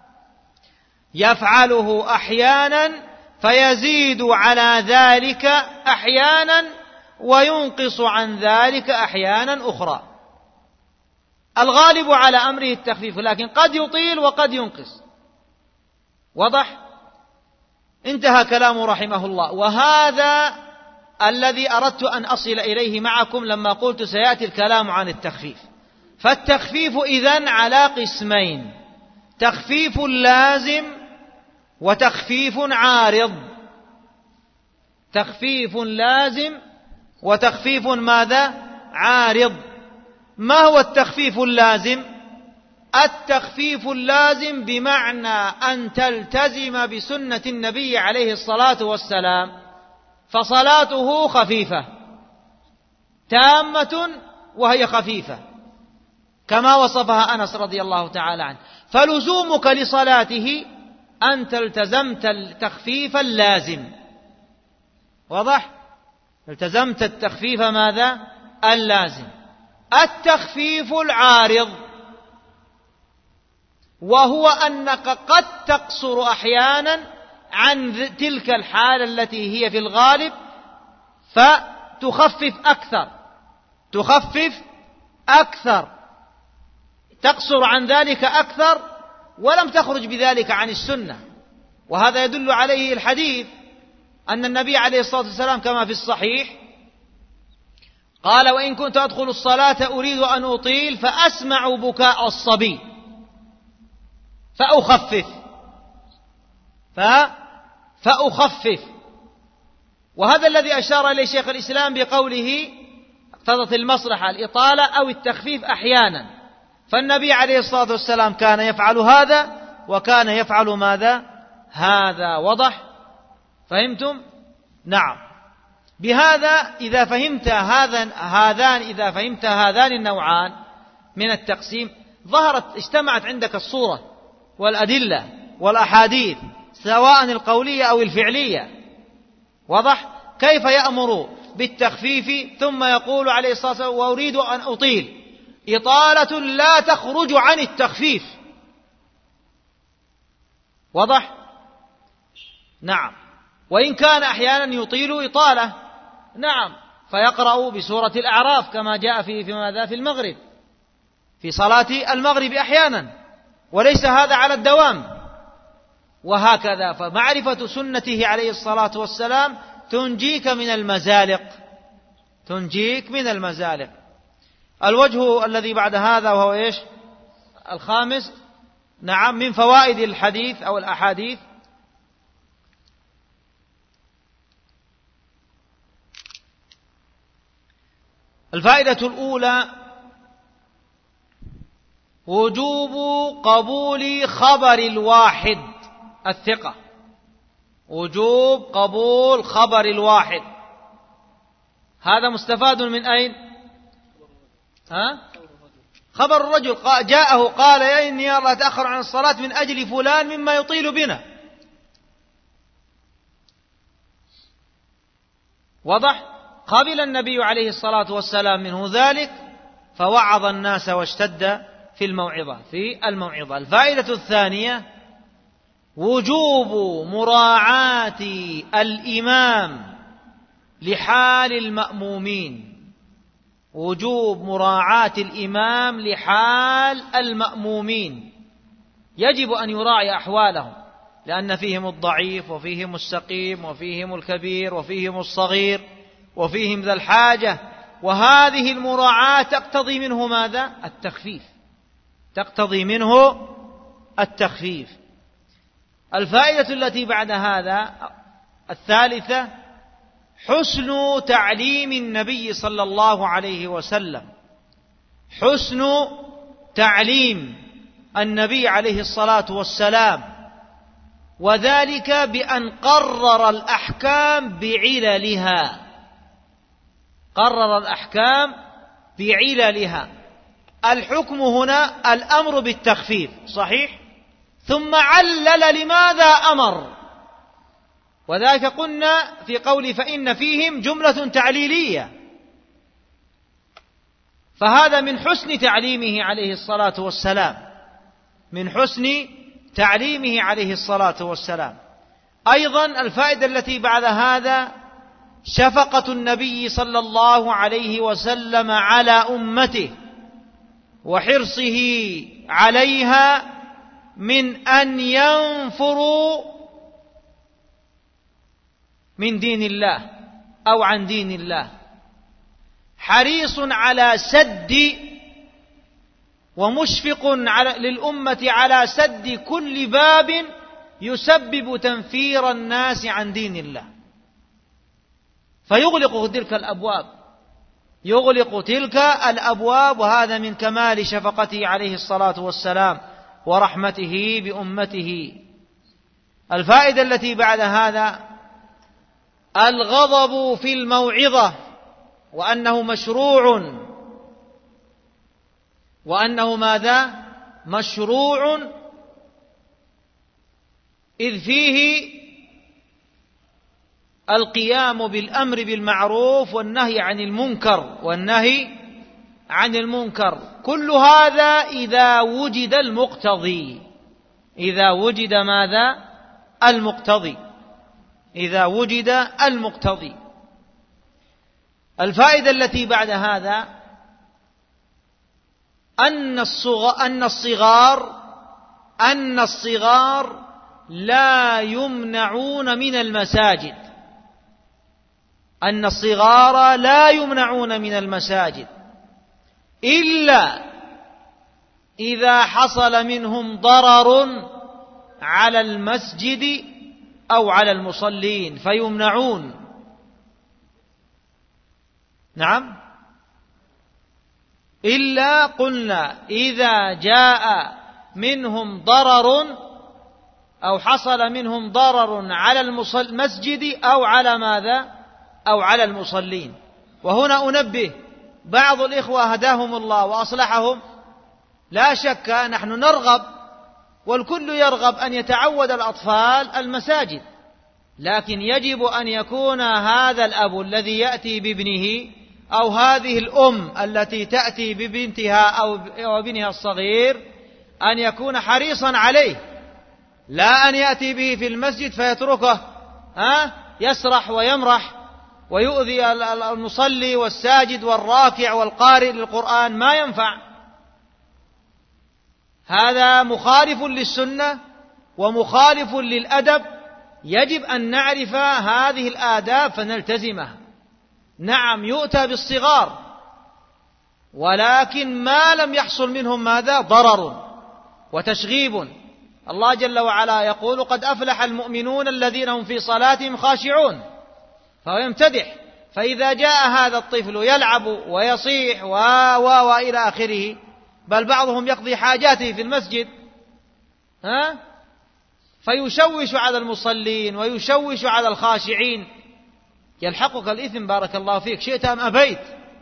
يفعله أحيانا، فيزيد على ذلك أحيانا وينقص عن ذلك أحيانا أخرى. الغالب على أمره التخفيف، لكن قد يطيل وقد ينقص. وضح؟ انتهى كلامه رحمه الله. وهذا الذي أردت أن أصل إليه معكم لما قلت سيأتي الكلام عن التخفيف. فالتخفيف إذن على قسمين: تخفيف لازم وتخفيف عارض. تخفيف لازم وتخفيف ماذا؟ عارض. ما هو التخفيف اللازم؟ التخفيف اللازم بمعنى أن تلتزم بسنة النبي عليه الصلاة والسلام، فصلاته خفيفة تامة وهي خفيفة كما وصفها أنس رضي الله تعالى عنه، فلزومك لصلاته أنت التزمت التخفيف اللازم. واضح؟ التزمت التخفيف ماذا؟ اللازم. التخفيف العارض وهو أنك قد تقصر أحيانا عن تلك الحالة التي هي في الغالب فتخفف أكثر، تقصر عن ذلك أكثر ولم تخرج بذلك عن السنة. وهذا يدل عليه الحديث أن النبي عليه الصلاة والسلام كما في الصحيح قال: وإن كنت أدخل الصلاة أريد أن أطيل فأسمع بكاء الصبي فأخفف. وهذا الذي أشار إليه شيخ الإسلام بقوله اقتضت المصلحة الإطالة أو التخفيف أحيانا. فالنبي عليه الصلاة والسلام كان يفعل هذا وكان يفعل ماذا؟ هذا. وضح؟ فهمتم؟ نعم. بهذا إذا فهمت هذان النوعان من التقسيم اجتمعت عندك الصورة والأدلة والأحاديث سواء القولية أو الفعلية. واضح؟ كيف يأمر بالتخفيف ثم يقول عليه الصلاة والسلام: وأريد أن أطيل، إطالة لا تخرج عن التخفيف. واضح؟ نعم. وإن كان أحيانا يطيل إطالة، نعم، فيقرأ بسورة الأعراف كما جاء في ماذا؟ في المغرب، في صلاة المغرب أحيانا، وليس هذا على الدوام. وهكذا فمعرفة سنته عليه الصلاة والسلام تنجيك من المزالق. الوجه الذي بعد هذا وهو إيش؟ الخامس. نعم، من فوائد الحديث أو الأحاديث: الفائدة الأولى: وجوب قبول خبر الواحد الثقة. وجوب قبول خبر الواحد، هذا مستفاد من أين؟ خبر الرجل جاءه قال: يا إني الله أتأخر عن الصلاة من أجل فلان مما يطيل بنا. وضح؟ قبل النبي عليه الصلاة والسلام منه ذلك فوعظ الناس واشتد في الموعظة. الفائدة الثانية: وجوب مراعاة الإمام لحال المأمومين. وجوب مراعاة الإمام لحال المأمومين، يجب أن يراعي أحوالهم، لأن فيهم الضعيف وفيهم السقيم وفيهم الكبير وفيهم الصغير وفيهم ذا الحاجة، وهذه المراعاة تقتضي منه ماذا؟ التخفيف. الفائدة التي بعد هذا الثالثة: حسن تعليم النبي صلى الله عليه وسلم. حسن تعليم النبي عليه الصلاة والسلام، وذلك بأن قرر الأحكام بعللها. الحكم هنا الأمر بالتخفيف صحيح، ثم علل لماذا أمر، وذلك قلنا في قول فإن فيهم جملة تعليلية. فهذا من حسن تعليمه عليه الصلاة والسلام. أيضا الفائدة التي بعد هذا: شفقة النبي صلى الله عليه وسلم على أمته وحرصه عليها من أن ينفروا من دين الله أو عن دين الله، حريص على سد ومشفق للأمة على سد كل باب يسبب تنفير الناس عن دين الله، فيغلق تلك الأبواب، يغلق تلك الأبواب. وهذا من كمال شفقته عليه الصلاة والسلام ورحمته بأمته. الفائدة التي بعد هذا الغضب في الموعظة، وأنه مشروع، وأنه ماذا؟ مشروع، إذ فيه القيام بالأمر بالمعروف والنهي عن المنكر، والنهي عن المنكر. كل هذا إذا وجد المقتضي، إذا وجد ماذا؟ المقتضي، إذا وجد المقتضي. الفائدة التي بعد هذا أن الصغار لا يمنعون من المساجد، أن الصغار لا يمنعون من المساجد إلا إذا حصل منهم ضرر على المسجد أو على المصلين فيمنعون. نعم، إلا قلنا إذا جاء منهم ضرر أو حصل منهم ضرر على المسجد أو على ماذا؟ أو على المصلين. وهنا أنبه بعض الإخوة هداهم الله وأصلحهم، لا شك نحن نرغب والكل يرغب أن يتعود الأطفال المساجد، لكن يجب أن يكون هذا الأب الذي يأتي بابنه أو هذه الأم التي تأتي ببنتها أو ابنها الصغير أن يكون حريصا عليه، لا أن يأتي به في المسجد فيتركه يسرح ويمرح ويؤذي المصلي والساجد والراكع والقارئ للقرآن، ما ينفع. هذا مخالف للسنة ومخالف للأدب، يجب أن نعرف هذه الآداب فنلتزمها. نعم، يؤتى بالصغار، ولكن ما لم يحصل منهم ماذا؟ ضرر وتشغيب. الله جل وعلا يقول: قد أفلح المؤمنون الذين هم في صلاتهم خاشعون، فهو يمتدح. فإذا جاء هذا الطفل يلعب ويصيح وإلى آخره، بل بعضهم يقضي حاجاته في المسجد فيشوش على المصلين ويشوش على الخاشعين، يلحقك الإثم بارك الله فيك شئت أم أبيت.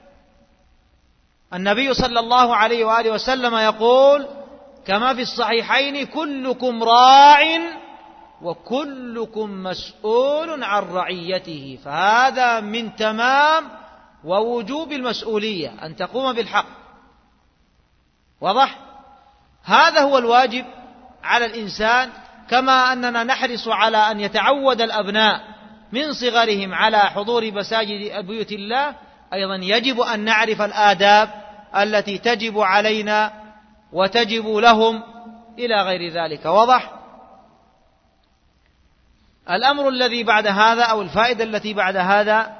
النبي صلى الله عليه وآله وسلم يقول كما في الصحيحين: كلكم راع وكلكم مسؤول عن رعيته. فهذا من تمام ووجوب المسؤولية أن تقوم بالحق. واضح؟ هذا هو الواجب على الإنسان، كما أننا نحرص على أن يتعود الأبناء من صغرهم على حضور مساجد بيوت الله، أيضا يجب أن نعرف الآداب التي تجب علينا وتجب لهم إلى غير ذلك. واضح؟ الأمر الذي بعد هذا أو الفائدة التي بعد هذا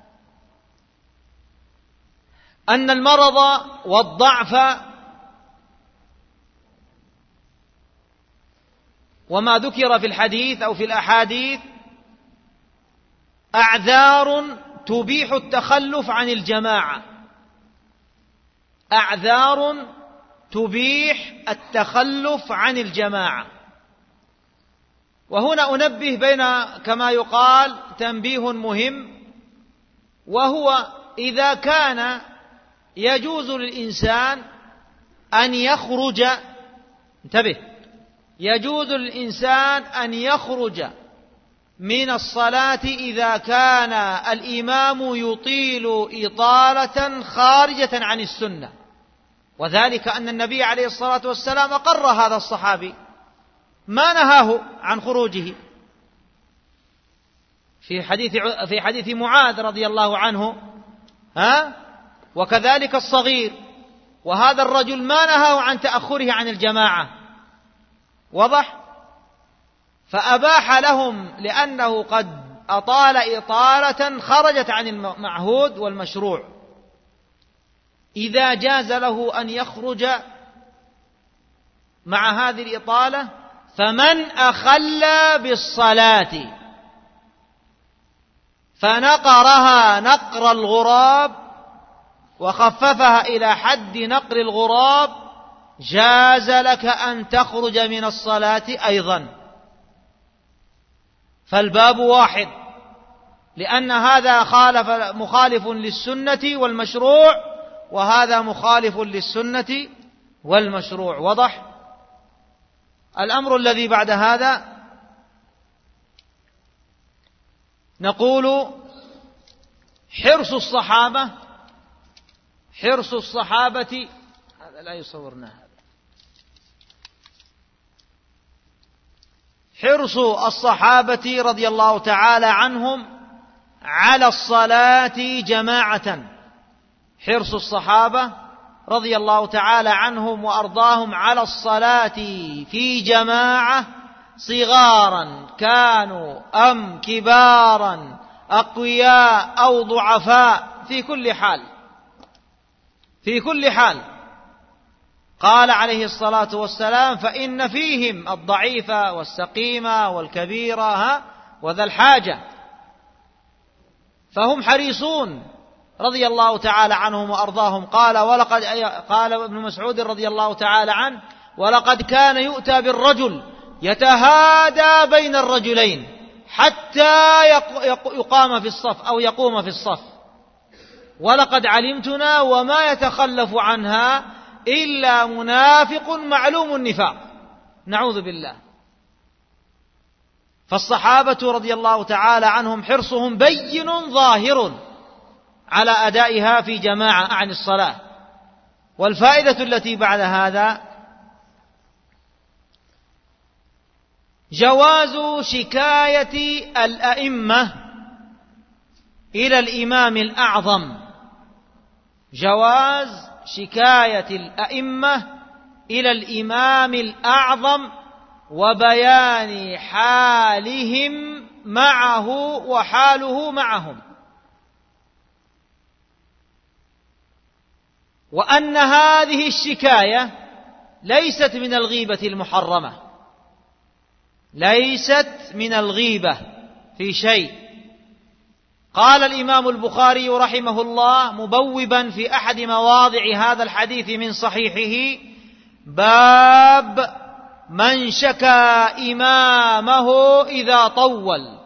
أن المرض والضعف وما ذكر في الحديث أو في الأحاديث أعذار تبيح التخلف عن الجماعة، أعذار تبيح التخلف عن الجماعة. وهنا أنبه بين كما يقال تنبيه مهم، وهو إذا كان يجوز للإنسان أن يخرج، انتبه، يجوز للإنسان أن يخرج من الصلاة إذا كان الإمام يطيل إطالة خارجة عن السنة، وذلك أن النبي عليه الصلاة والسلام أقر هذا الصحابي، ما نهاه عن خروجه في حديث معاذ رضي الله عنه، وكذلك الصغير، وهذا الرجل ما نهاه عن تأخره عن الجماعة. واضح؟ فأباح لهم لأنه قد أطال إطالة خرجت عن المعهود والمشروع، إذا جاز له أن يخرج مع هذه الإطالة، فمن أخل بالصلاة فنقرها نقر الغراب وخففها إلى حد نقر الغراب، جاز لك أن تخرج من الصلاة أيضا. فالباب واحد، لأن هذا مخالف للسنة والمشروع، وهذا مخالف للسنة والمشروع. وضح؟ الأمر الذي بعد هذا نقول حرص الصحابة هذا لا يصورنا، حرص الصحابة رضي الله تعالى عنهم على الصلاة جماعة، حرص الصحابة رضي الله تعالى عنهم وأرضاهم على الصلاة في جماعة، صغارا كانوا أم كبارا، أقوياء أو ضعفاء، في كل حال قال عليه الصلاة والسلام: فإن فيهم الضعيف والسقيم والكبير وذا الحاجة. فهم حريصون رضي الله تعالى عنهم وأرضاهم. قال ابن مسعود رضي الله تعالى عنه: ولقد كان يؤتى بالرجل يتهادى بين الرجلين حتى يقام في الصف أو يقوم في الصف، ولقد علمتنا وما يتخلف عنها إلا منافق معلوم النفاق، نعوذ بالله. فالصحابة رضي الله تعالى عنهم حرصهم بين ظاهر على أدائها في جماعة عن الصلاة. والفائدة التي بعد هذا جواز شكاية الأئمة إلى الإمام الأعظم، جواز شكاية الأئمة إلى الإمام الأعظم وبيان حالهم معه وحاله معهم، وأن هذه الشكاية ليست من الغيبة المحرمة، ليست من الغيبة في شيء. قال الإمام البخاري رحمه الله مبوبا في أحد مواضع هذا الحديث من صحيحه: باب من شكى إمامه إذا طول.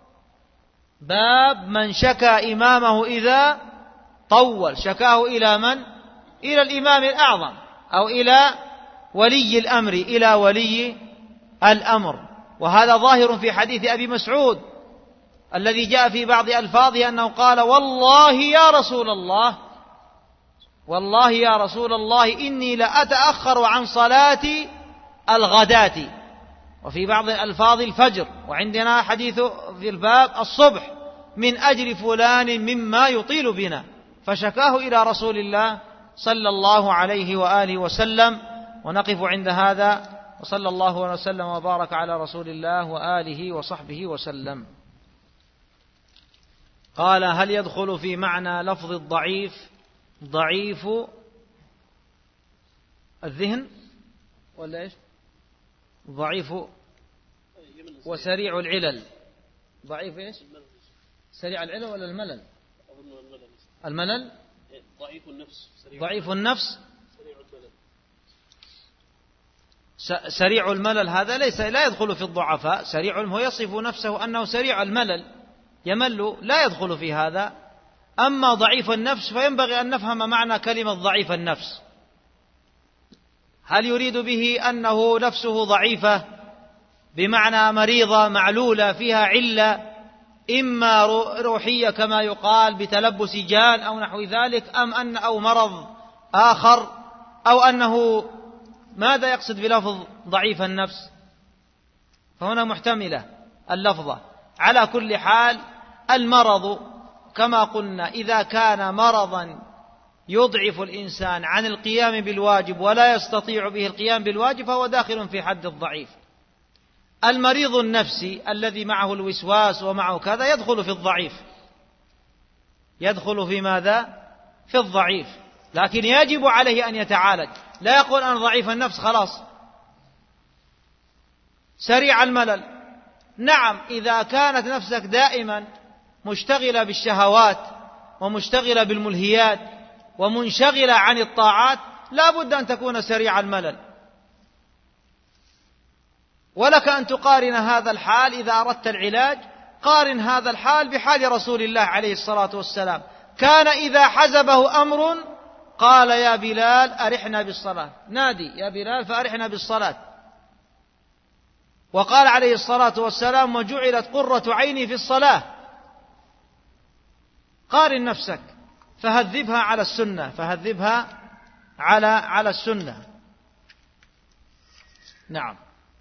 باب من شكى إمامه إذا طول، شكاه إلى من؟ إلى الإمام الأعظم أو إلى ولي الأمر، إلى ولي الأمر. وهذا ظاهر في حديث أبي مسعود الذي جاء في بعض ألفاظه أنه قال: والله يا رسول الله، والله يا رسول الله إني لأتأخر عن صلاة الغداة، وفي بعض الألفاظ الفجر، وعندنا حديث في الباب الصبح، من أجل فلان مما يطيل بنا، فشكاه إلى رسول الله صلى الله عليه وآله وسلم. ونقف عند هذا، وصلى الله وسلم وبارك على رسول الله وآله وصحبه وسلم. قال: هل يدخل في معنى لفظ الضعيف ضعيف الذهن ولا إيش؟ ضعيف وسريع العلل. ضعيف إيش؟ سريع العلل ولا الملل؟ الملل. ضعيف النفس سريع الملل. هذا لا يدخل في الضعفاء. سريع هو يصف نفسه أنه سريع الملل، يمل، لا يدخل في هذا. أما ضعيف النفس فينبغي أن نفهم معنى كلمة ضعيف النفس. هل يريد به أنه نفسه ضعيفة بمعنى مريضة معلولة فيها علة إما روحية كما يقال بتلبس جان أو نحو ذلك، أو مرض آخر، أو أنه ماذا يقصد بلفظ ضعيف النفس؟ فهنا محتملة اللفظة. على كل حال المرض كما قلنا إذا كان مرضا يضعف الإنسان عن القيام بالواجب ولا يستطيع به القيام بالواجب فهو داخل في حد الضعيف. المريض النفسي الذي معه الوسواس ومعه كذا يدخل في الضعيف، يدخل في ماذا؟ في الضعيف، لكن يجب عليه أن يتعالج. لا يقول أنا ضعيف النفس خلاص سريع الملل. نعم، إذا كانت نفسك دائما مشتغلة بالشهوات ومشتغلة بالملهيات ومنشغلة عن الطاعات لا بد أن تكون سريع الملل. ولك أن تقارن هذا الحال إذا أردت العلاج، قارن هذا الحال بحال رسول الله عليه الصلاة والسلام، كان إذا حزبه أمر قال يا بلال أرحنا بالصلاة، نادي يا بلال فأرحنا بالصلاة. وقال عليه الصلاة والسلام وجعلت قرة عيني في الصلاة. قارن نفسك فهذبها على السنة، فهذبها على السنة. نعم.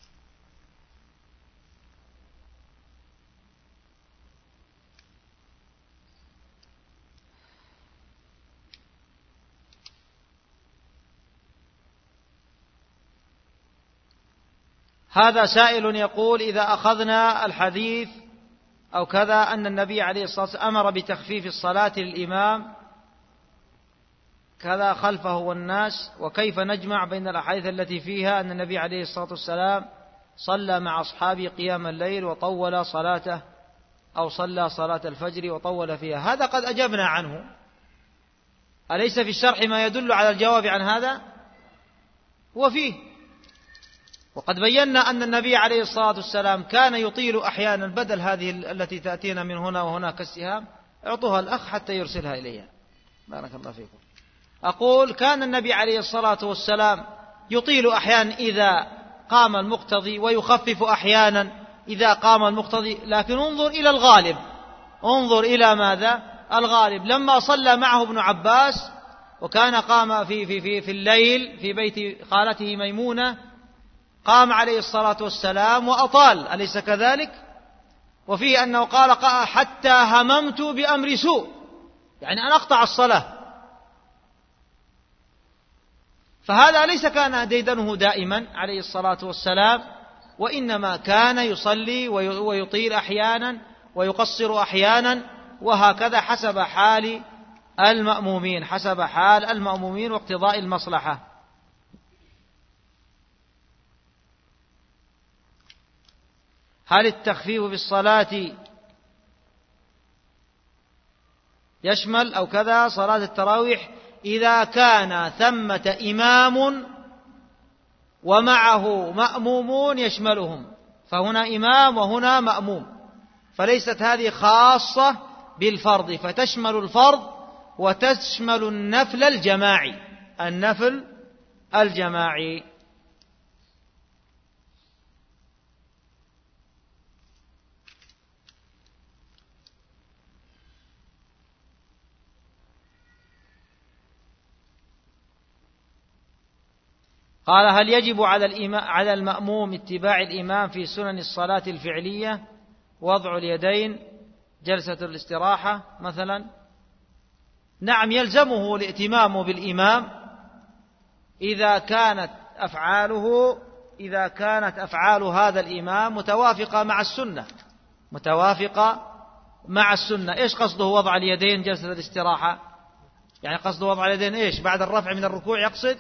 هذا سائل يقول إذا أخذنا الحديث أو كذا أن النبي عليه الصلاة والسلام أمر بتخفيف الصلاة للإمام كذا خلفه والناس، وكيف نجمع بين الأحاديث التي فيها أن النبي عليه الصلاة والسلام صلى مع أصحابه قيام الليل وطول صلاته، أو صلى صلاة الفجر وطول فيها؟ هذا قد أجبنا عنه، أليس في الشرح ما يدل على الجواب عن هذا؟ وفيه، وقد بينا أن النبي عليه الصلاة والسلام كان يطيل أحيانا، بدل هذه التي تأتينا من هنا وهنا كالسهام اعطوها الأخ حتى يرسلها إليها. بارك الله فيكم. أقول كان النبي عليه الصلاة والسلام يطيل أحيانا إذا قام المقتضي، ويخفف أحيانا إذا قام المقتضي، لكن انظر إلى الغالب، انظر إلى ماذا؟ الغالب. لما صلى معه ابن عباس وكان قام في الليل في بيت خالته ميمونة، قام عليه الصلاة والسلام وأطال، أليس كذلك؟ وفيه أنه قال حتى هممت بأمر سوء، يعني أن أقطع الصلاة. فهذا ليس كان ديدنه دائما عليه الصلاة والسلام، وإنما كان يصلي ويطيل أحيانا ويقصر أحيانا، وهكذا حسب حال المأمومين، حسب حال المأمومين واقتضاء المصلحة. هل التخفيف بالصلاة يشمل أو كذا صلاة التراويح إذا كان ثمة إمام ومعه مأمومون يشملهم؟ فهنا إمام وهنا مأموم، فليست هذه خاصة بالفرض، فتشمل الفرض وتشمل النفل الجماعي، النفل الجماعي. قال هل يجب على المأموم اتباع الإمام في سنن الصلاة الفعلية، وضع اليدين، جلسة الاستراحة مثلا؟ نعم، يلزمه الائتمام بالإمام إذا كانت أفعال هذا الإمام متوافقة مع السنة، متوافقة مع السنة. إيش قصده وضع اليدين جلسة الاستراحة؟ يعني قصده وضع اليدين إيش؟ بعد الرفع من الركوع يقصد؟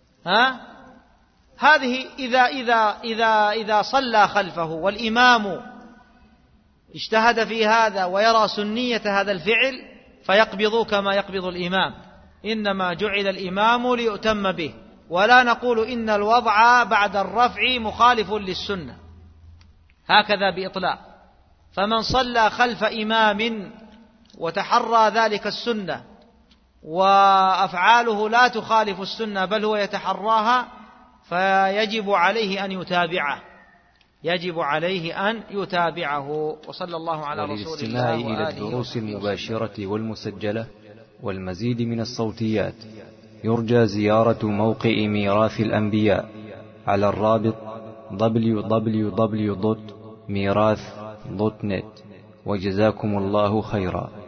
هذه إذا صلى خلفه والإمام اجتهد في هذا ويرى سنية هذا الفعل فيقبض كما يقبض الإمام. إنما جعل الإمام ليؤتم به، ولا نقول إن الوضع بعد الرفع مخالف للسنة، هكذا بإطلاق. فمن صلى خلف إمام وتحرى ذلك السنة وأفعاله لا تخالف السنة بل هو يتحراها، فيجب عليه أن يتابعه، يجب عليه أن يتابعه. وصلى الله على رسول الله وآله. إلى الدروس المباشرة والمسجلة والمزيد من الصوتيات يرجى زيارة موقع ميراث الأنبياء على الرابط www.mirath.net. وجزاكم الله خيرا.